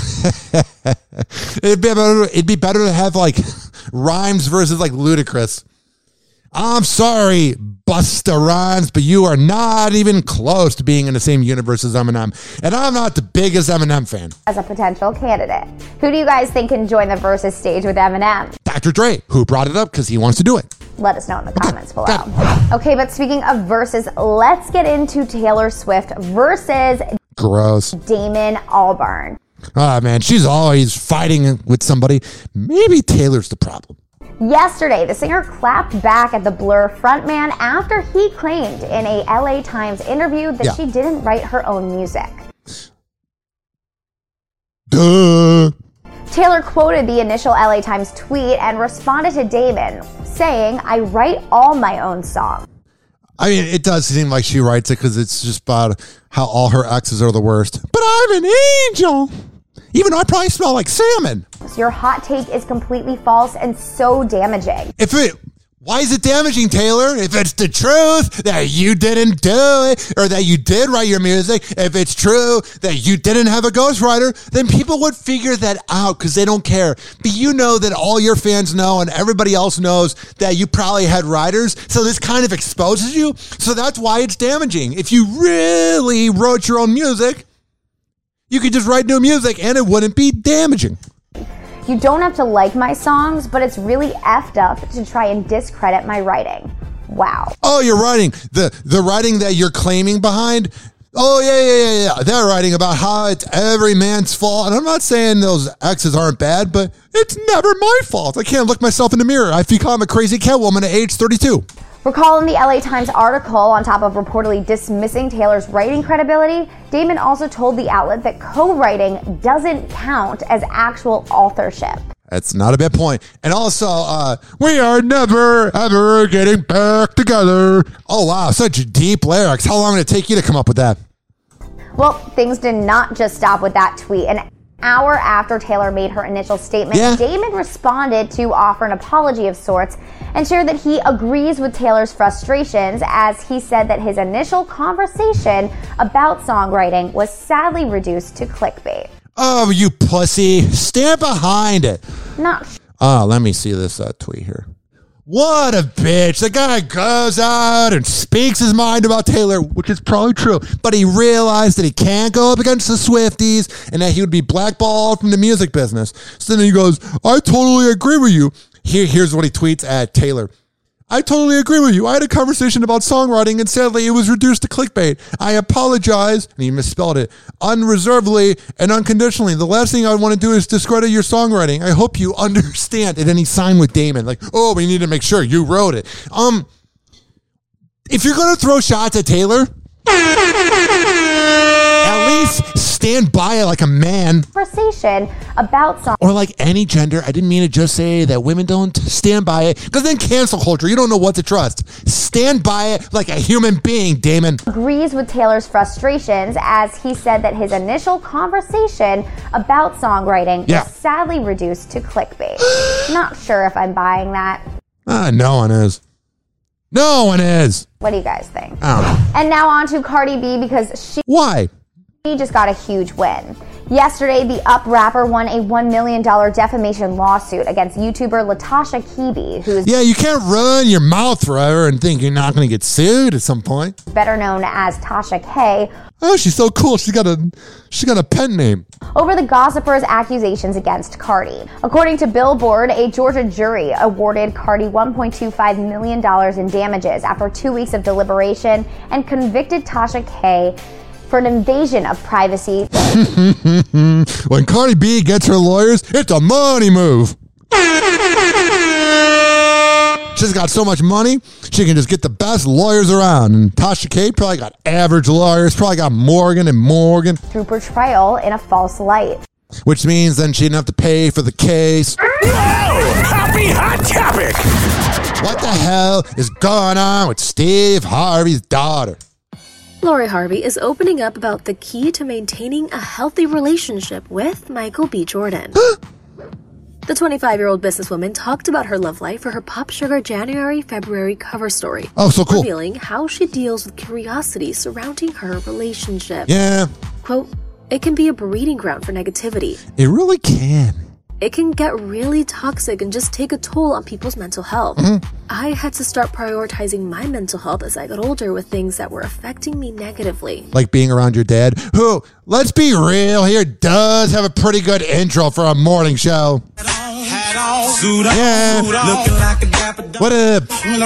Speaker 10: It'd be better to have like Rhymes versus like Ludacris. I'm sorry, Busta Rhymes, but you are not even close to being in the same universe as Eminem. And I'm not the biggest Eminem fan.
Speaker 19: As a potential candidate. Who do you guys think can join the Versus stage with Eminem?
Speaker 10: Dr. Dre, who brought it up because he wants to do it.
Speaker 19: Let us know in the comments below. Okay, but speaking of Versus, let's get into Taylor Swift versus
Speaker 10: Gross.
Speaker 19: Damon Albarn.
Speaker 10: Ah, man, she's always fighting with somebody. Maybe Taylor's the problem.
Speaker 19: Yesterday, the singer clapped back at the Blur frontman after he claimed in a LA Times interview that she didn't write her own music.
Speaker 10: Duh.
Speaker 19: Taylor quoted the initial LA Times tweet and responded to Damon, saying, I write all my own songs.
Speaker 10: I mean, it does seem like she writes it because it's just about how all her exes are the worst. But I'm an angel. Even though I probably smell like salmon.
Speaker 19: Your hot take is completely false and so damaging.
Speaker 10: Why is it damaging, Taylor? If it's the truth that you didn't do it, or that you did write your music, if it's true that you didn't have a ghostwriter, then people would figure that out because they don't care. But you know that all your fans know and everybody else knows that you probably had writers, so this kind of exposes you. So that's why it's damaging. If you really wrote your own music, you could just write new music and it wouldn't be damaging.
Speaker 19: You don't have to like my songs, but it's really effed up to try and discredit my writing. Wow.
Speaker 10: Oh, you're writing. The writing that you're claiming behind? Oh, yeah. They're writing about how it's every man's fault. And I'm not saying those exes aren't bad, but it's never my fault. I can't look myself in the mirror. I become a crazy Catwoman at age 32.
Speaker 19: Recall in the LA Times article, on top of reportedly dismissing Taylor's writing credibility, Damon also told the outlet that co-writing doesn't count as actual authorship.
Speaker 10: That's not a bad point. And also, we are never, ever getting back together. Oh, wow. Such deep lyrics. How long did it take you to come up with that?
Speaker 19: Well, things did not just stop with that tweet. An hour after Taylor made her initial statement, Damon responded to offer an apology of sorts and shared that he agrees with Taylor's frustrations, as he said that his initial conversation about songwriting was sadly reduced to clickbait.
Speaker 10: Oh, you pussy. Stand behind it. Let me see this tweet here. What a bitch. The guy goes out and speaks his mind about Taylor, which is probably true, but he realized that he can't go up against the Swifties and that he would be blackballed from the music business. So then he goes, I totally agree with you. Here's what he tweets at Taylor. I totally agree with you. I had a conversation about songwriting and sadly it was reduced to clickbait. I apologize, and he misspelled it, unreservedly and unconditionally. The last thing I want to do is discredit your songwriting. I hope you understand. And then he signed with Damon. Like, oh, we need to make sure you wrote it. If you're going to throw shots at Taylor, at least stand by it like a man.
Speaker 19: Conversation about song.
Speaker 10: Or like any gender. I didn't mean to just say that women don't stand by it, because then cancel culture, you don't know what to trust. Stand by it like a human being, Damon.
Speaker 19: Agrees with Taylor's frustrations, as he said that his initial conversation about songwriting was sadly reduced to clickbait. Not sure if I'm buying that.
Speaker 10: No one is. No one is.
Speaker 19: What do you guys think?
Speaker 10: I don't know.
Speaker 19: And now on to Cardi B, because she
Speaker 10: Why?
Speaker 19: just got a huge win. Yesterday, the Up rapper won a $1 million defamation lawsuit against YouTuber Latasha Keeby, who is
Speaker 10: you can't run your mouth forever and think you're not going to get sued at some point.
Speaker 19: Better known as Tasha K.
Speaker 10: Oh, she's so cool. She got a pen name.
Speaker 19: Over the gossipers' accusations against Cardi. According to Billboard, a Georgia jury awarded Cardi $1.25 million in damages after 2 weeks of deliberation and convicted Tasha K for an invasion of privacy.
Speaker 10: When Cardi B gets her lawyers, it's a money move. She's got so much money, she can just get the best lawyers around. And Tasha K probably got average lawyers, probably got Morgan & Morgan.
Speaker 19: Through portrayal in a false light.
Speaker 10: Which means then she didn't have to pay for the case.
Speaker 23: Happy Hot Topic!
Speaker 10: What the hell is going on with Steve Harvey's daughter?
Speaker 1: Lori Harvey is opening up about the key to maintaining a healthy relationship with Michael B. Jordan. The 25-year-old businesswoman talked about her love life for her Pop Sugar January-February cover story.
Speaker 10: Oh, so cool.
Speaker 1: Revealing how she deals with curiosity surrounding her relationship.
Speaker 10: Yeah.
Speaker 1: Quote, it can be a breeding ground for negativity.
Speaker 10: It really can.
Speaker 1: It can get really toxic and just take a toll on people's mental health. I had to start prioritizing my mental health as I got older with things that were affecting me negatively.
Speaker 10: Like being around your dad, who, let's be real here, does have a pretty good intro for a morning show. Yeah. What up?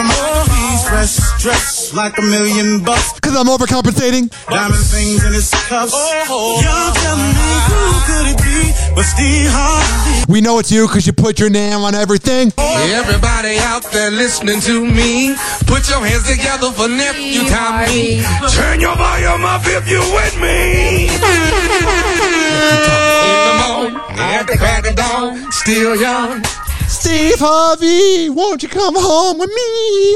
Speaker 3: Dressed like $1 million.
Speaker 10: Because I'm overcompensating.
Speaker 3: Diamond things in his cuffs. Y'all tell me who could it be but Steve Harvey?
Speaker 10: We know it's you because you put your name on everything.
Speaker 3: Everybody out there listening to me, put your hands together for nephew Tommy. Turn your volume up if you with me. In the morning, at the crack of dawn, still young.
Speaker 10: Steve Harvey, won't you come home with me?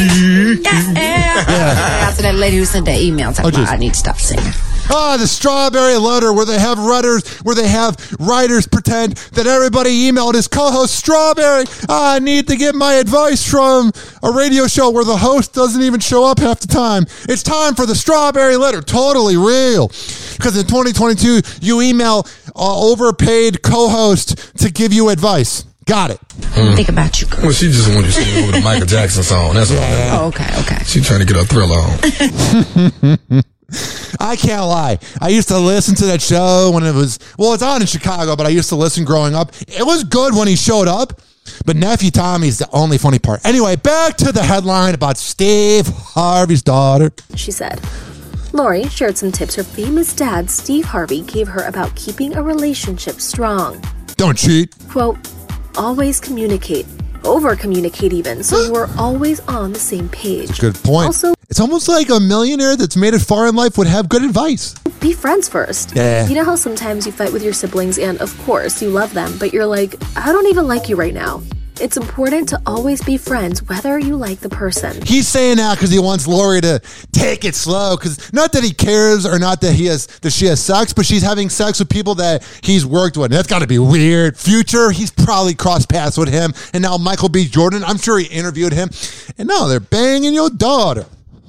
Speaker 18: After that lady who sent that email, I need to stop singing.
Speaker 10: The Strawberry Letter, where they have writers pretend that everybody emailed his co-host Strawberry. I need to get my advice from a radio show where the host doesn't even show up half the time. It's time for the Strawberry Letter. Totally real. Because in 2022, you email overpaid co-host to give you advice. Got it.
Speaker 18: Think about you, girl.
Speaker 3: Well, she just wanted to sing over the Michael Jackson song. That's all.
Speaker 18: Oh, okay.
Speaker 3: She trying to get her thriller on.
Speaker 10: I can't lie. I used to listen to that show when it's on in Chicago, but I used to listen growing up. It was good when he showed up, but Nephew Tommy's the only funny part. Anyway, back to the headline about Steve Harvey's daughter.
Speaker 1: She said, Lori shared some tips her famous dad, Steve Harvey, gave her about keeping a relationship strong.
Speaker 10: Don't cheat.
Speaker 1: Quote, always communicate. Over-communicate even, so you are always on the same page.
Speaker 10: Good point.
Speaker 1: Also,
Speaker 10: it's almost like a millionaire that's made it far in life would have good advice.
Speaker 1: Be friends first.
Speaker 10: Yeah.
Speaker 1: You know how sometimes you fight with your siblings and, of course, you love them, but you're like, I don't even like you right now. It's important to always be friends, whether you like the person.
Speaker 10: He's saying that because he wants Lori to take it slow. Because not that he cares or not that she has sex, but she's having sex with people that he's worked with. That's got to be weird. Future, he's probably crossed paths with him. And now Michael B. Jordan, I'm sure he interviewed him. And now they're banging your daughter.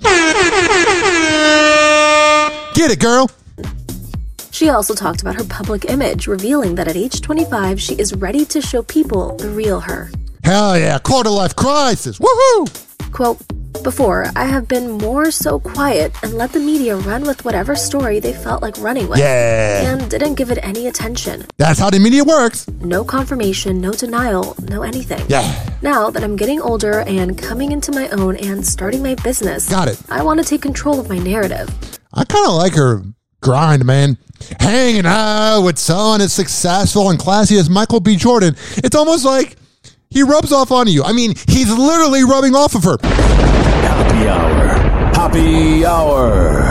Speaker 10: Get it, girl.
Speaker 1: She also talked about her public image, revealing that at age 25, she is ready to show people the real her.
Speaker 10: Hell yeah, quarter-life crisis. Woohoo!
Speaker 1: Quote, before, I have been more so quiet and let the media run with whatever story they felt like running with.
Speaker 10: Yeah.
Speaker 1: And didn't give it any attention.
Speaker 10: That's how the media works.
Speaker 1: No confirmation, no denial, no anything.
Speaker 10: Yeah.
Speaker 1: Now that I'm getting older and coming into my own and starting my business,
Speaker 10: got it.
Speaker 1: I want to take control of my narrative.
Speaker 10: I kind of like her grind, man. Hanging out with someone as successful and classy as Michael B. Jordan. It's almost like he rubs off on you. I mean, he's literally rubbing off of her.
Speaker 2: Happy Hour. Happy Hour.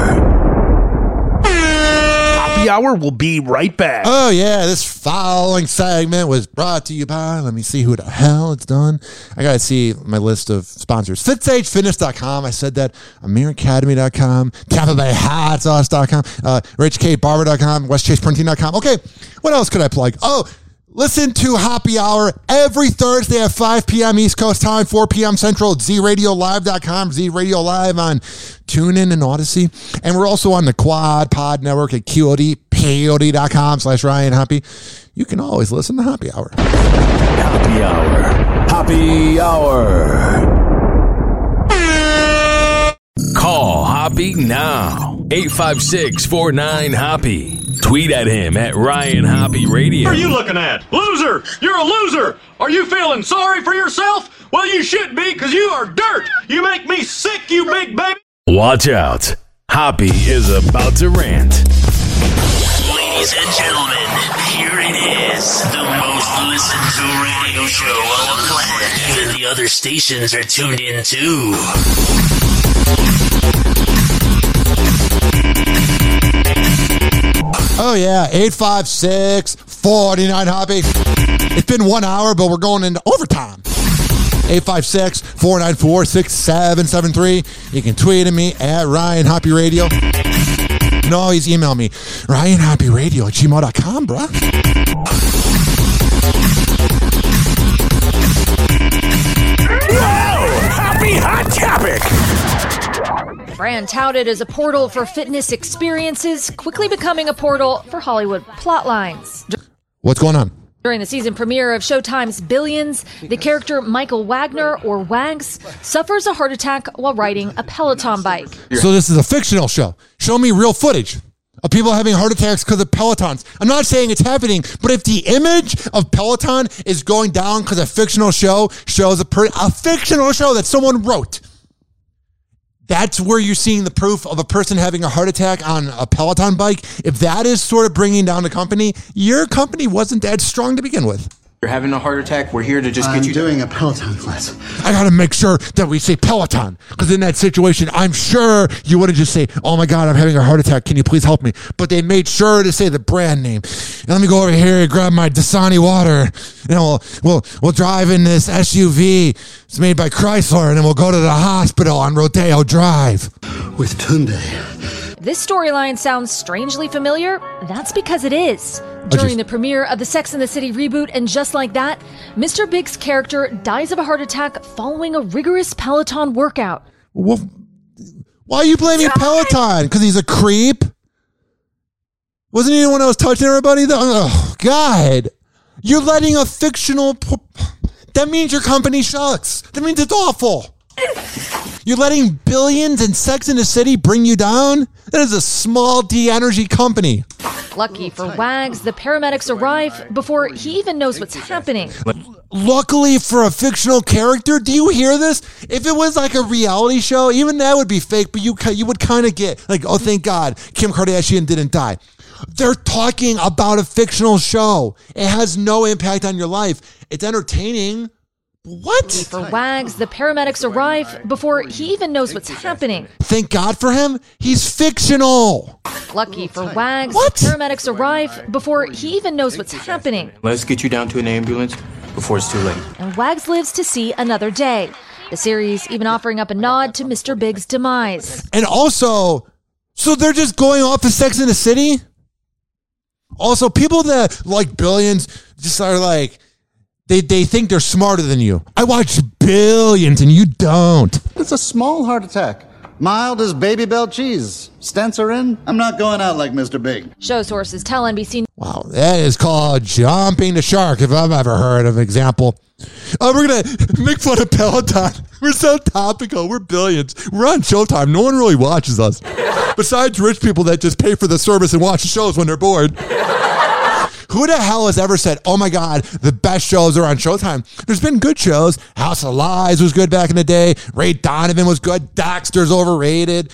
Speaker 5: Happy Hour will be right back.
Speaker 10: Oh, yeah. This following segment was brought to you by, let me see who the hell it's done. I got to see my list of sponsors. FitSageFitness.com. I said that. AmirAcademy.com. TampaBayHotSauce.com. RichKBarber.com. WestChasePrinting.com. Okay. What else could I plug? Oh, listen to Happy Hour every Thursday at 5 p.m. East Coast time, 4 p.m. Central at ZRadioLive.com, ZRadio Live on TuneIn and Odyssey. And we're also on the Quad Pod Network at QOD peyote.com/Ryan Hoppy. You can always listen to Happy Hour.
Speaker 2: Happy Hour. Happy Hour. Call Hoppy now. 856-49-HOPPY. Tweet at him at Ryan Hoppy Radio.
Speaker 22: What are you looking at? Loser! You're a loser! Are you feeling sorry for yourself? Well, you should be, because you are dirt! You make me sick, you big baby!
Speaker 2: Watch out. Hoppy is about to rant.
Speaker 8: Ladies and gentlemen, here it is. The most listened to radio show on the planet that the other stations are tuned in to.
Speaker 10: Oh, yeah. 856-49-HOPPY. It's been 1 hour, but we're going into overtime. 856-494-6773. You can tweet at me at Ryan Hoppy Radio. You can always email me, RyanHoppyRadio@gmail.com, bruh.
Speaker 8: Whoa! Happy Hot Topic!
Speaker 4: Brand touted as a portal for fitness experiences, quickly becoming a portal for Hollywood plotlines.
Speaker 10: What's going on?
Speaker 4: During the season premiere of Showtime's Billions, the character Michael Wagner, or Wags, suffers a heart attack while riding a Peloton bike.
Speaker 10: So this is a fictional show. Show me real footage of people having heart attacks because of Pelotons. I'm not saying it's happening, but if the image of Peloton is going down because a fictional show shows a fictional show that someone wrote, that's where you're seeing the proof of a person having a heart attack on a Peloton bike. If that is sort of bringing down the company, your company wasn't that strong to begin with.
Speaker 6: You're having a heart attack. We're here to just get you
Speaker 9: doing a Peloton class.
Speaker 10: I got to make sure that we say Peloton, because in that situation, I'm sure you wouldn't just say, oh my God, I'm having a heart attack. Can you please help me? But they made sure to say the brand name. And let me go over here and grab my Dasani water. And we'll drive in this SUV. It's made by Chrysler. And then we'll go to the hospital on Rodeo Drive.
Speaker 9: With Tunde.
Speaker 4: This storyline sounds strangely familiar. That's because it is. During the premiere of the Sex and the City reboot, and just like that, Mr. Big's character dies of a heart attack following a rigorous Peloton workout.
Speaker 10: Well, why are you blaming Peloton? Because he's a creep? Wasn't he the one that was touching everybody? Oh, God. You're letting a fictional... That means your company sucks. That means it's awful. You're letting Billions and Sex in the City bring you down? That is a small D-energy company.
Speaker 4: Lucky for Wags, the paramedics arrive before he even knows what's happening.
Speaker 10: Luckily for a fictional character, do you hear this? If it was like a reality show, even that would be fake, but you would kind of get like, oh, thank God, Kim Kardashian didn't die. They're talking about a fictional show. It has no impact on your life. It's entertaining. What?
Speaker 4: For Wags, the paramedics arrive before he even knows what's happening.
Speaker 10: Thank God for him. He's fictional.
Speaker 4: Lucky for Wags, the paramedics arrive before he even knows what's happening.
Speaker 6: Let's get you down to an ambulance before it's too late.
Speaker 4: And Wags lives to see another day. The series even offering up a nod to Mr. Big's demise.
Speaker 10: And also, so they're just going off of Sex in the City? Also, people that like Billions just are like... They think they're smarter than you. I watch Billions and you don't.
Speaker 9: It's a small heart attack. Mild as Baby Bell cheese. Stents are in. I'm not going out like Mr. Big.
Speaker 4: Show sources tell NBC.
Speaker 10: Wow, that is called jumping the shark, if I've ever heard of an example. Oh, we're going to make fun of Peloton. We're so topical. We're Billions. We're on Showtime. No one really watches us. Besides rich people that just pay for the service and watch the shows when they're bored. Who the hell has ever said, oh my God, the best shows are on Showtime? There's been good shows. House of Lies was good back in the day. Ray Donovan was good. Dexter's overrated.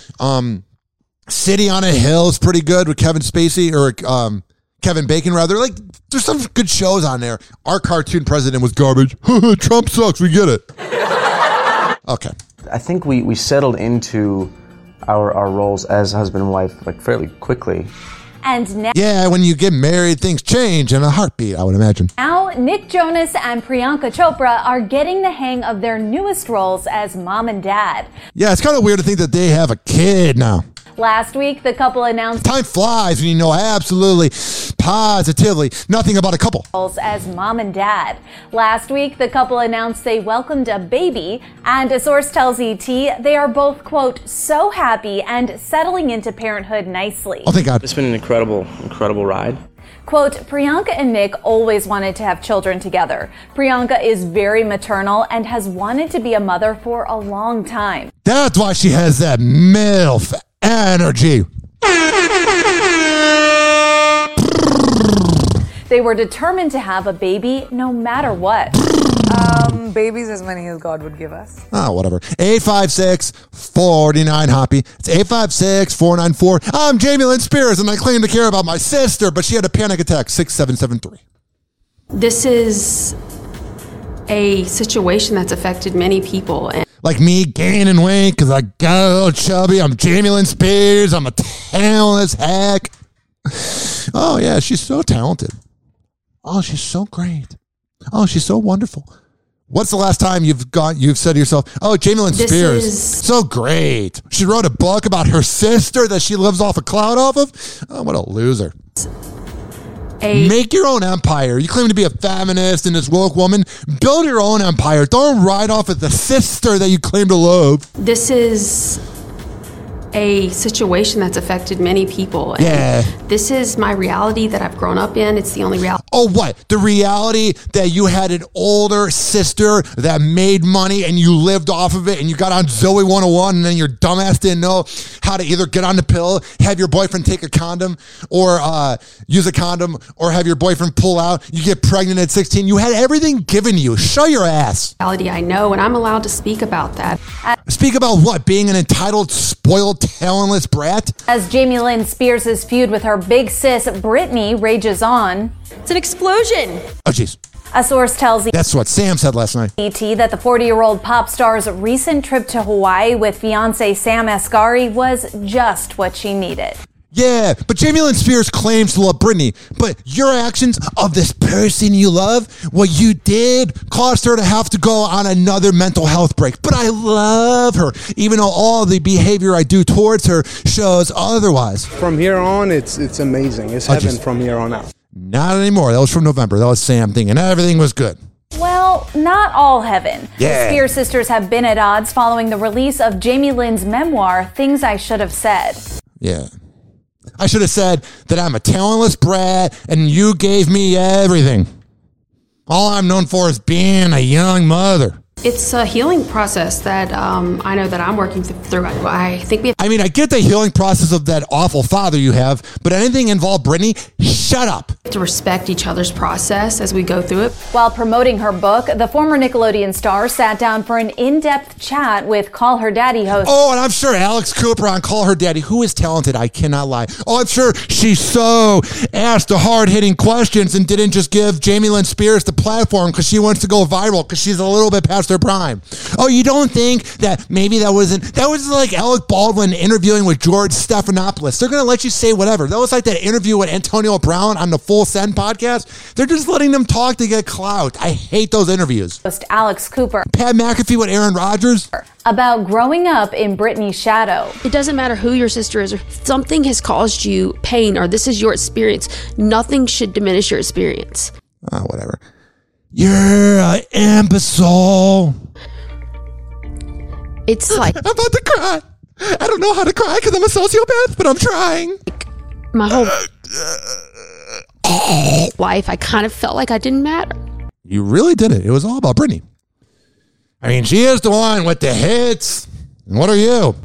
Speaker 10: City on a Hill is pretty good with Kevin Spacey, or Kevin Bacon rather. Like, there's some good shows on there. Our cartoon president was garbage. Trump sucks. We get it. Okay.
Speaker 20: I think we settled into our roles as husband and wife like fairly quickly.
Speaker 19: And now,
Speaker 10: yeah, when you get married, things change in a heartbeat, I would imagine.
Speaker 12: Now, Nick Jonas and Priyanka Chopra are getting the hang of their newest roles as mom and dad.
Speaker 10: Yeah, it's kind of weird to think that they have a kid now.
Speaker 12: Last week, the couple announced
Speaker 10: time flies when you know absolutely, positively nothing about a couple.
Speaker 12: As mom and dad. Last week, the couple announced they welcomed a baby, and a source tells ET they are both, quote, so happy and settling into parenthood nicely.
Speaker 10: Oh, thank God.
Speaker 20: It's been an incredible ride.
Speaker 12: Quote, Priyanka and Nick always wanted to have children together. Priyanka is very maternal and has wanted to be a mother for a long time.
Speaker 10: That's why she has that MILF energy.
Speaker 12: They were determined to have a baby no matter what.
Speaker 7: Babies as many as God would give us.
Speaker 10: Oh, whatever. 856-49-HOPPY. It's 856-494. I'm Jamie Lynn Spears, and I claim to care about my sister, but she had a panic attack. 6773.
Speaker 11: This is a situation that's affected many people. And
Speaker 10: like me gaining weight because I got a little chubby. I'm Jamie Lynn Spears. I'm a talentless hack. Oh, yeah, she's so talented. Oh, she's so great. Oh, she's so wonderful. What's the last time you've said to yourself, oh, Jamie Lynn Spears, so great. She wrote a book about her sister that she lives off a cloud off of? Oh, what a loser. Make your own empire. You claim to be a feminist and this woke woman. Build your own empire. Don't ride off at the sister that you claim to love.
Speaker 11: This is a situation that's affected many people.
Speaker 10: Yeah.
Speaker 11: This is my reality that I've grown up in. It's the only reality.
Speaker 10: Oh, what? The reality that you had an older sister that made money and you lived off of it and you got on Zoe 101 and then your dumbass didn't know how to either get on the pill, have your boyfriend take a condom or use a condom or have your boyfriend pull out. You get pregnant at 16. You had everything given you. Show your ass.
Speaker 11: Reality I know, and I'm allowed to speak about that.
Speaker 10: Speak about what? Being an entitled, spoiled, talentless brat?
Speaker 12: As Jamie Lynn Spears' feud with her big sis, Britney, rages on.
Speaker 11: It's an explosion.
Speaker 10: Oh, jeez.
Speaker 12: A source tells
Speaker 10: That's what Sam said last night.
Speaker 12: ET that the 40-year-old pop star's recent trip to Hawaii with fiancé Sam Asghari was just what she needed.
Speaker 10: Yeah, but Jamie Lynn Spears claims to love Britney, but your actions of this person you love, what you did, caused her to have to go on another mental health break. But I love her, even though all the behavior I do towards her shows otherwise.
Speaker 21: From here on, it's amazing. It's heaven from here on out.
Speaker 10: Not anymore. That was from November. That was Sam thing, and everything was good.
Speaker 12: Well, not all heaven.
Speaker 10: Yeah.
Speaker 12: The Spears sisters have been at odds following the release of Jamie Lynn's memoir, Things I Should Have Said.
Speaker 10: Yeah. I should have said that I'm a talentless brat and you gave me everything. All I'm known for is being a young mother.
Speaker 11: It's a healing process that I know that I'm working through. I think
Speaker 10: I get the healing process of that awful father you have, but anything involved Britney, shut up.
Speaker 11: To respect each other's process as we go through it.
Speaker 12: While promoting her book, the former Nickelodeon star sat down for an in-depth chat with Call Her Daddy host.
Speaker 10: Oh, and I'm sure Alex Cooper on Call Her Daddy, who is talented, I cannot lie. Oh, I'm sure she so asked the hard-hitting questions and didn't just give Jamie Lynn Spears the platform because she wants to go viral because she's a little bit past her prime. Oh, you don't think that maybe that was like Alec Baldwin interviewing with George Stephanopoulos. They're going to let you say whatever. That was like that interview with Antonio Brown on the Full Send podcast. They're just letting them talk to get clout. I hate those interviews.
Speaker 12: Host Alex Cooper.
Speaker 10: Pat McAfee with Aaron Rodgers.
Speaker 12: About growing up in Britney's shadow.
Speaker 11: It doesn't matter who your sister is or something has caused you pain or this is your experience. Nothing should diminish your experience.
Speaker 10: Oh, whatever. You're an imbecile.
Speaker 11: It's like...
Speaker 10: I'm about to cry. I don't know how to cry because I'm a sociopath, but I'm trying.
Speaker 11: My whole life, I kind of felt like I didn't matter.
Speaker 10: You really did it. It was all about Britney. I mean, she is the one with the hits. And what are you?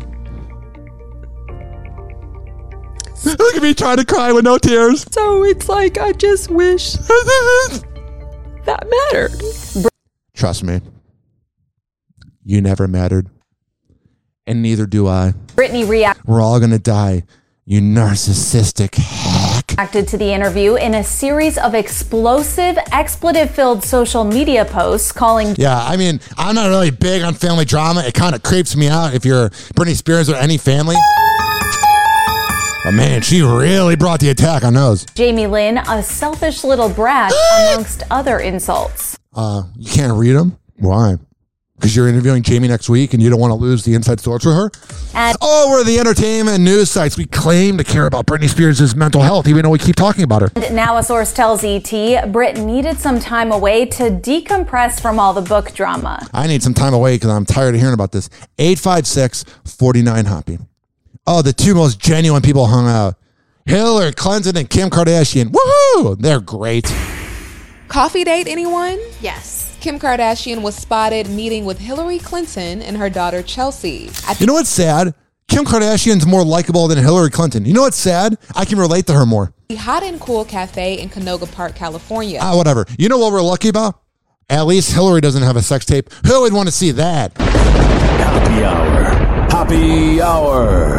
Speaker 10: Look at me trying to cry with no tears.
Speaker 11: So it's like, I just wish that mattered.
Speaker 10: Trust me. You never mattered. And neither do I.
Speaker 12: Britney
Speaker 10: We're all going to die. You narcissistic hack.
Speaker 12: Reacted to the interview in a series of explosive, expletive-filled social media posts calling...
Speaker 10: Yeah, I mean, I'm not really big on family drama. It kind of creeps me out if you're Britney Spears or any family. But man, she really brought the attack on those.
Speaker 12: Jamie Lynn, a selfish little brat, amongst other insults.
Speaker 10: You can't read them? Why? Because you're interviewing Jamie next week and you don't want to lose the inside source with her? We're the entertainment news sites. We claim to care about Britney Spears' mental health, even though we keep talking about her.
Speaker 12: Now a source tells ET Brit needed some time away to decompress from all the book drama.
Speaker 10: I need some time away because I'm tired of hearing about this. 856-49-HOPPY. Oh, the two most genuine people hung out. Hillary Clinton and Kim Kardashian. Woohoo! They're great.
Speaker 13: Coffee date, anyone?
Speaker 11: Yes.
Speaker 13: Kim Kardashian was spotted meeting with Hillary Clinton and her daughter Chelsea.
Speaker 10: You know what's sad? Kim Kardashian's more likable than Hillary Clinton. You know what's sad? I can relate to her more.
Speaker 13: The Hot and Cool Cafe in Canoga Park, California.
Speaker 10: Whatever. You know what we're lucky about? At least Hillary doesn't have a sex tape. Who would want to see that?
Speaker 2: Happy hour. Happy hour.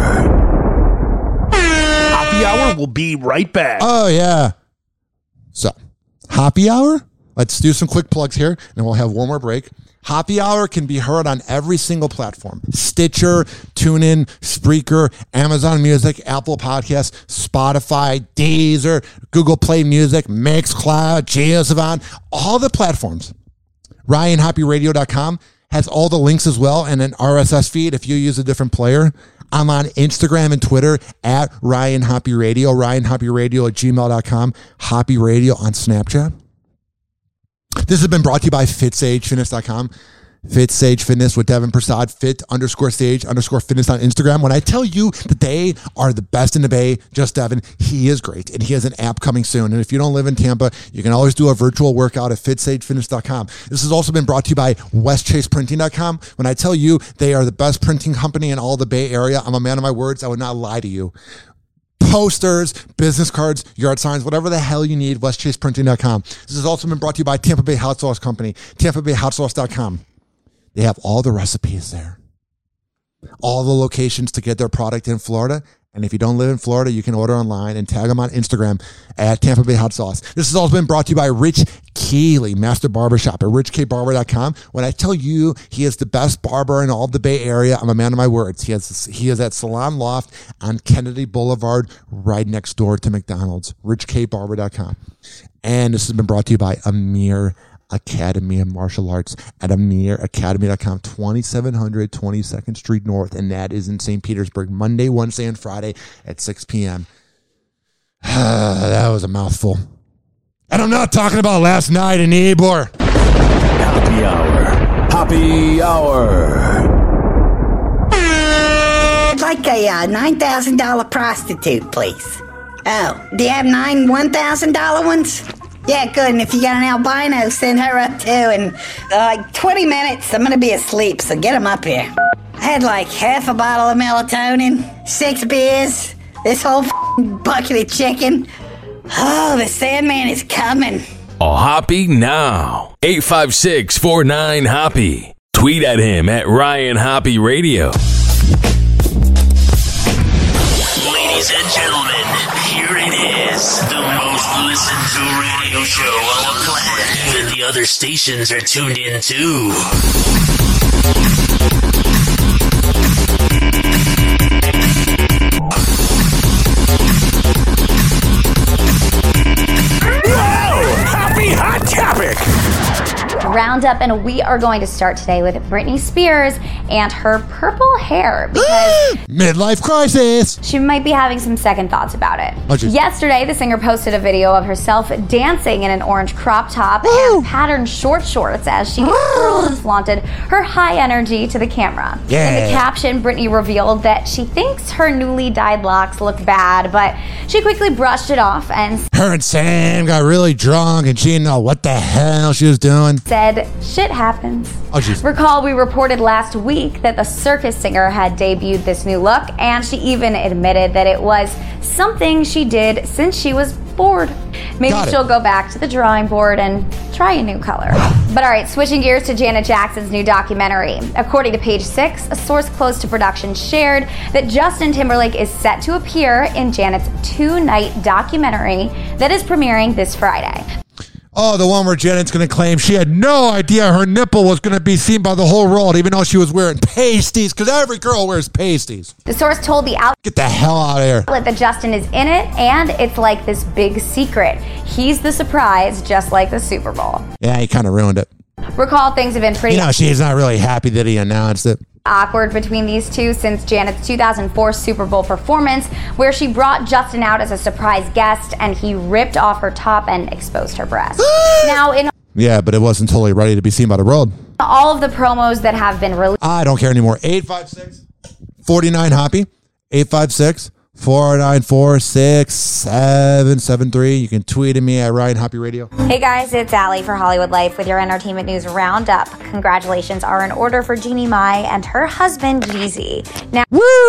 Speaker 5: Happy hour will be right back.
Speaker 10: Oh, yeah. So, happy hour? Let's do some quick plugs here, and we'll have one more break. Happy Hour can be heard on every single platform. Stitcher, TuneIn, Spreaker, Amazon Music, Apple Podcasts, Spotify, Deezer, Google Play Music, Mixcloud, JioSaavn, all the platforms. RyanHappyRadio.com has all the links as well and an RSS feed if you use a different player. I'm on Instagram and Twitter at RyanHappyRadio, RyanHappyRadio@gmail.com, Happy Radio on Snapchat. This has been brought to you by FitSageFitness.com. FitSage Fitness with Devin Prasad, fit_sage_fitness on Instagram. When I tell you that they are the best in the Bay, just Devin, he is great. And he has an app coming soon. And if you don't live in Tampa, you can always do a virtual workout at FitSageFitness.com. This has also been brought to you by WestChasePrinting.com. When I tell you they are the best printing company in all the Bay Area, I'm a man of my words. I would not lie to you. Posters, business cards, yard signs, whatever the hell you need, WestChasePrinting.com. This has also been brought to you by Tampa Bay Hot Sauce Company, TampaBayHotSauce.com. They have all the recipes there, all the locations to get their product in Florida. And if you don't live in Florida, you can order online and tag them on Instagram at Tampa Bay Hot Sauce. This has also been brought to you by Rich Keeley, Master Barbershop at RichKBarber.com. When I tell you he is the best barber in all of the Bay Area, I'm a man of my words. He is at Salon Loft on Kennedy Boulevard, right next door to McDonald's. RichKBarber.com. And this has been brought to you by Amir Academy of Martial Arts at AmirAcademy.com, 2700 22nd Street North, and that is in St. Petersburg, Monday, Wednesday, and Friday at 6 p.m. That was a mouthful. And I'm not talking about last night in Ybor.
Speaker 2: Happy hour. Happy hour.
Speaker 14: I'd like a $9,000 prostitute, please. Oh, do you have 9 $1,000 ones? Yeah, good. And if you got an albino, send her up too. And like 20 minutes, I'm going to be asleep, so get them up here. I had like half a bottle of melatonin, 6 beers, this whole bucket of chicken. Oh, the Sandman is coming.
Speaker 2: Oh, Hoppy now. 856-49-HOPPY. Tweet at him at Ryan Hoppy Radio.
Speaker 8: Ladies and gentlemen, here it is. The most listened to radio show on the planet that the other stations are tuned in to.
Speaker 23: Happy Hot Topic!
Speaker 19: Roundup, and we are going to start today with Britney Spears and her purple hair because
Speaker 10: midlife crisis.
Speaker 19: She might be having some second thoughts about it. Yesterday, the singer posted a video of herself dancing in an orange crop top and patterned short shorts as she twirled and flaunted her high energy to the camera.
Speaker 10: Yeah.
Speaker 19: In the caption, Britney revealed that she thinks her newly dyed locks look bad, but she quickly brushed it off and
Speaker 10: her and Sam got really drunk and she didn't know what the hell she was doing.
Speaker 19: Said, shit happens.
Speaker 10: Oh, geez.
Speaker 19: Recall, we reported last week that the circus singer had debuted this new look, and she even admitted that it was something she did since she was bored. Maybe she'll go back to the drawing board and try a new color. But all right, switching gears to Janet Jackson's new documentary. According to Page 6, a source close to production shared that Justin Timberlake is set to appear in Janet's 2-night documentary that is premiering this Friday.
Speaker 10: Oh, the one where Janet's going to claim she had no idea her nipple was going to be seen by the whole world, even though she was wearing pasties, because every girl wears pasties.
Speaker 19: The source told the outlet,
Speaker 10: get the hell out of here,
Speaker 19: that Justin is in it, and it's like this big secret. He's the surprise, just like the Super Bowl.
Speaker 10: Yeah, he kind of ruined it.
Speaker 19: Recall, things have been pretty
Speaker 10: She's not really happy that he announced it.
Speaker 19: awkward between these two since Janet's 2004 Super Bowl performance, where she brought Justin out as a surprise guest and he ripped off her top and exposed her breasts. Now, in
Speaker 10: Yeah, but it wasn't totally ready to be seen by the world.
Speaker 19: all of the promos that have been released,
Speaker 10: I don't care anymore. 856-49-HOPPY. 856-494-6773. You can tweet at me at Ryan Hoppy Radio.
Speaker 19: Hey guys, it's Allie for Hollywood Life with your entertainment news roundup. Congratulations are in order for Jeannie Mai and her husband Yeezy. Now,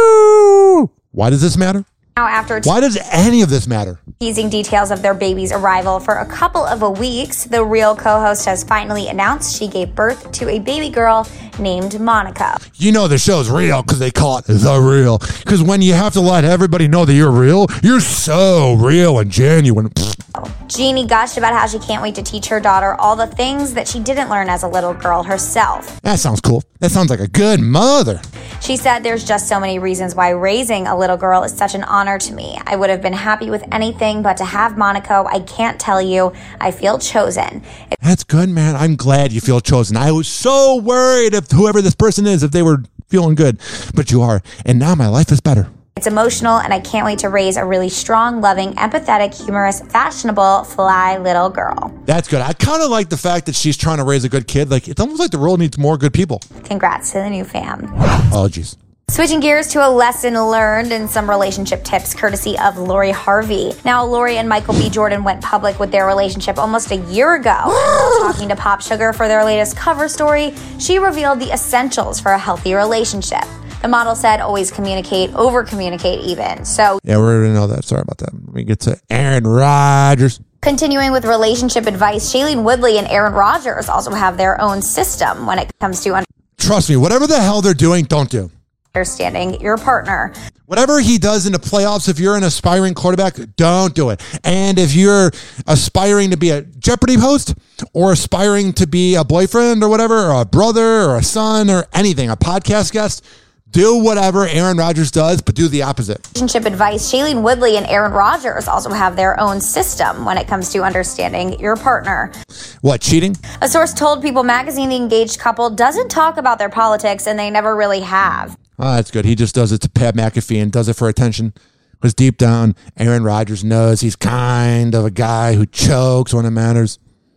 Speaker 10: Woo! Why does this matter?
Speaker 19: after
Speaker 10: Why does any of this matter?
Speaker 19: teasing details of their baby's arrival for a couple of weeks, the Real co-host has finally announced she gave birth to a baby girl named Monica.
Speaker 10: You know the show's real because they call it The Real. Because when you have to let everybody know that you're real, you're so real and genuine.
Speaker 19: Jeannie gushed about how she can't wait to teach her daughter all the things that she didn't learn as a little girl herself.
Speaker 10: That sounds cool. That sounds like a good mother.
Speaker 19: She said, "There's just so many reasons why raising a little girl is such an honor to me. I would have been happy with anything, but to have Monaco, I can't tell you, I feel chosen."
Speaker 10: That's good, man. I'm glad you feel chosen. I was so worried if whoever this person is, if they were feeling good. But you are. And now my life is better.
Speaker 19: It's emotional, and I can't wait to raise a really strong, loving, empathetic, humorous, fashionable, fly little girl.
Speaker 10: That's good. I kind of like the fact that she's trying to raise a good kid. Like, it's almost like the world needs more good people.
Speaker 19: Congrats to the new fam.
Speaker 10: Oh, jeez.
Speaker 19: Switching gears to a lesson learned and some relationship tips courtesy of Lori Harvey. Now, Lori and Michael B. Jordan went public with their relationship almost a year ago. While talking to Pop Sugar for their latest cover story, she revealed the essentials for a healthy relationship. The model said always communicate, over-communicate even. So,
Speaker 10: yeah, we already know that. Sorry about that. Let me get to Aaron Rodgers.
Speaker 19: Continuing with relationship advice, Shailene Woodley and Aaron Rodgers also have their own system when it comes to
Speaker 10: Trust me, whatever the hell they're doing, don't do.
Speaker 19: understanding your partner.
Speaker 10: Whatever he does in the playoffs, if you're an aspiring quarterback, don't do it. And if you're aspiring to be a Jeopardy host or aspiring to be a boyfriend or whatever, or a brother or a son or anything, a podcast guest, do whatever Aaron Rodgers does, but do the opposite.
Speaker 19: Relationship advice, Shailene Woodley and Aaron Rodgers also have their own system when it comes to understanding your partner.
Speaker 10: What, cheating?
Speaker 19: A source told People magazine the engaged couple doesn't talk about their politics, and they never really have.
Speaker 10: Oh, that's good. He just does it to Pat McAfee and does it for attention. Because deep down, Aaron Rodgers knows he's kind of a guy who chokes when it matters.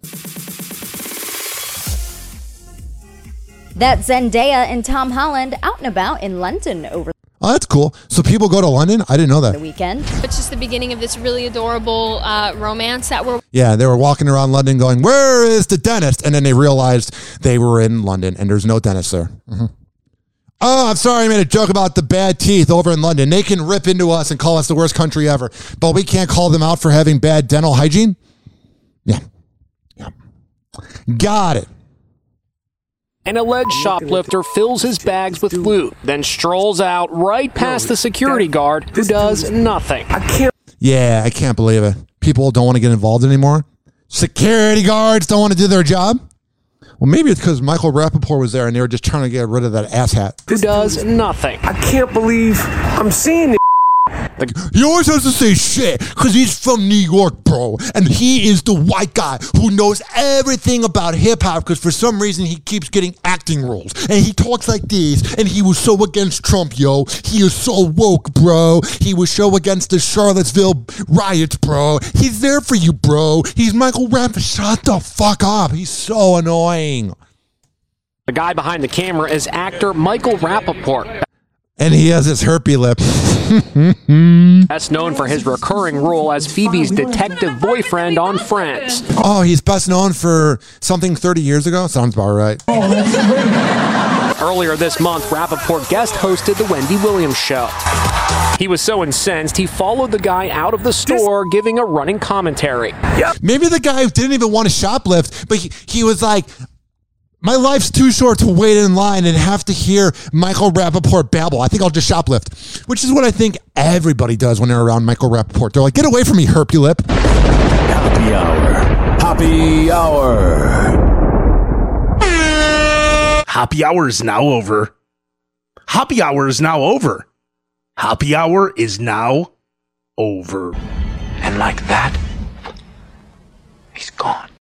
Speaker 15: That's Zendaya and Tom Holland out and about in London over
Speaker 10: Oh, that's cool. So people go to London? I didn't know that.
Speaker 15: the weekend.
Speaker 16: It's just the beginning of this really adorable romance that we're...
Speaker 10: Yeah, they were walking around London going, where is the dentist? And then they realized they were in London and there's no dentist there. Mm-hmm. Oh, I'm sorry I made a joke about the bad teeth over in London. They can rip into us and call us the worst country ever, but we can't call them out for having bad dental hygiene? Yeah. Got it.
Speaker 17: An alleged shoplifter fills his bags with loot, then strolls out right past the security guard who does nothing.
Speaker 10: Yeah, I can't believe it. People don't want to get involved anymore. Security guards don't want to do their job. Well, maybe it's because Michael Rappaport was there and they were just trying to get rid of that asshat.
Speaker 17: Who does nothing.
Speaker 24: I can't believe I'm seeing it.
Speaker 10: He always has to say shit because he's from New York, bro. And he is the white guy who knows everything about hip-hop because for some reason he keeps getting acting roles. And he talks like this. And he was so against Trump, yo. He is so woke, bro. He was so against the Charlottesville riots, bro. He's there for you, bro. He's Michael Rappaport. Shut the fuck up. He's so annoying.
Speaker 17: The guy behind the camera is actor Michael Rappaport.
Speaker 10: And he has his herpy lip.
Speaker 17: Best known for his recurring role as Phoebe's detective boyfriend on Friends.
Speaker 10: Oh, he's best known for something 30 years ago? Sounds about right.
Speaker 17: Earlier this month, Rappaport guest hosted The Wendy Williams Show. He was so incensed, he followed the guy out of the store, giving a running commentary.
Speaker 10: Maybe the guy didn't even want to shoplift, but he was like, my life's too short to wait in line and have to hear Michael Rappaport babble. I think I'll just shoplift, which is what I think everybody does when they're around Michael Rappaport. They're like, get away from me, herpy lip.
Speaker 2: Happy hour. Happy hour.
Speaker 5: Happy hour is now over. Happy hour is now over. Happy hour is now over.
Speaker 6: And like that, he's gone.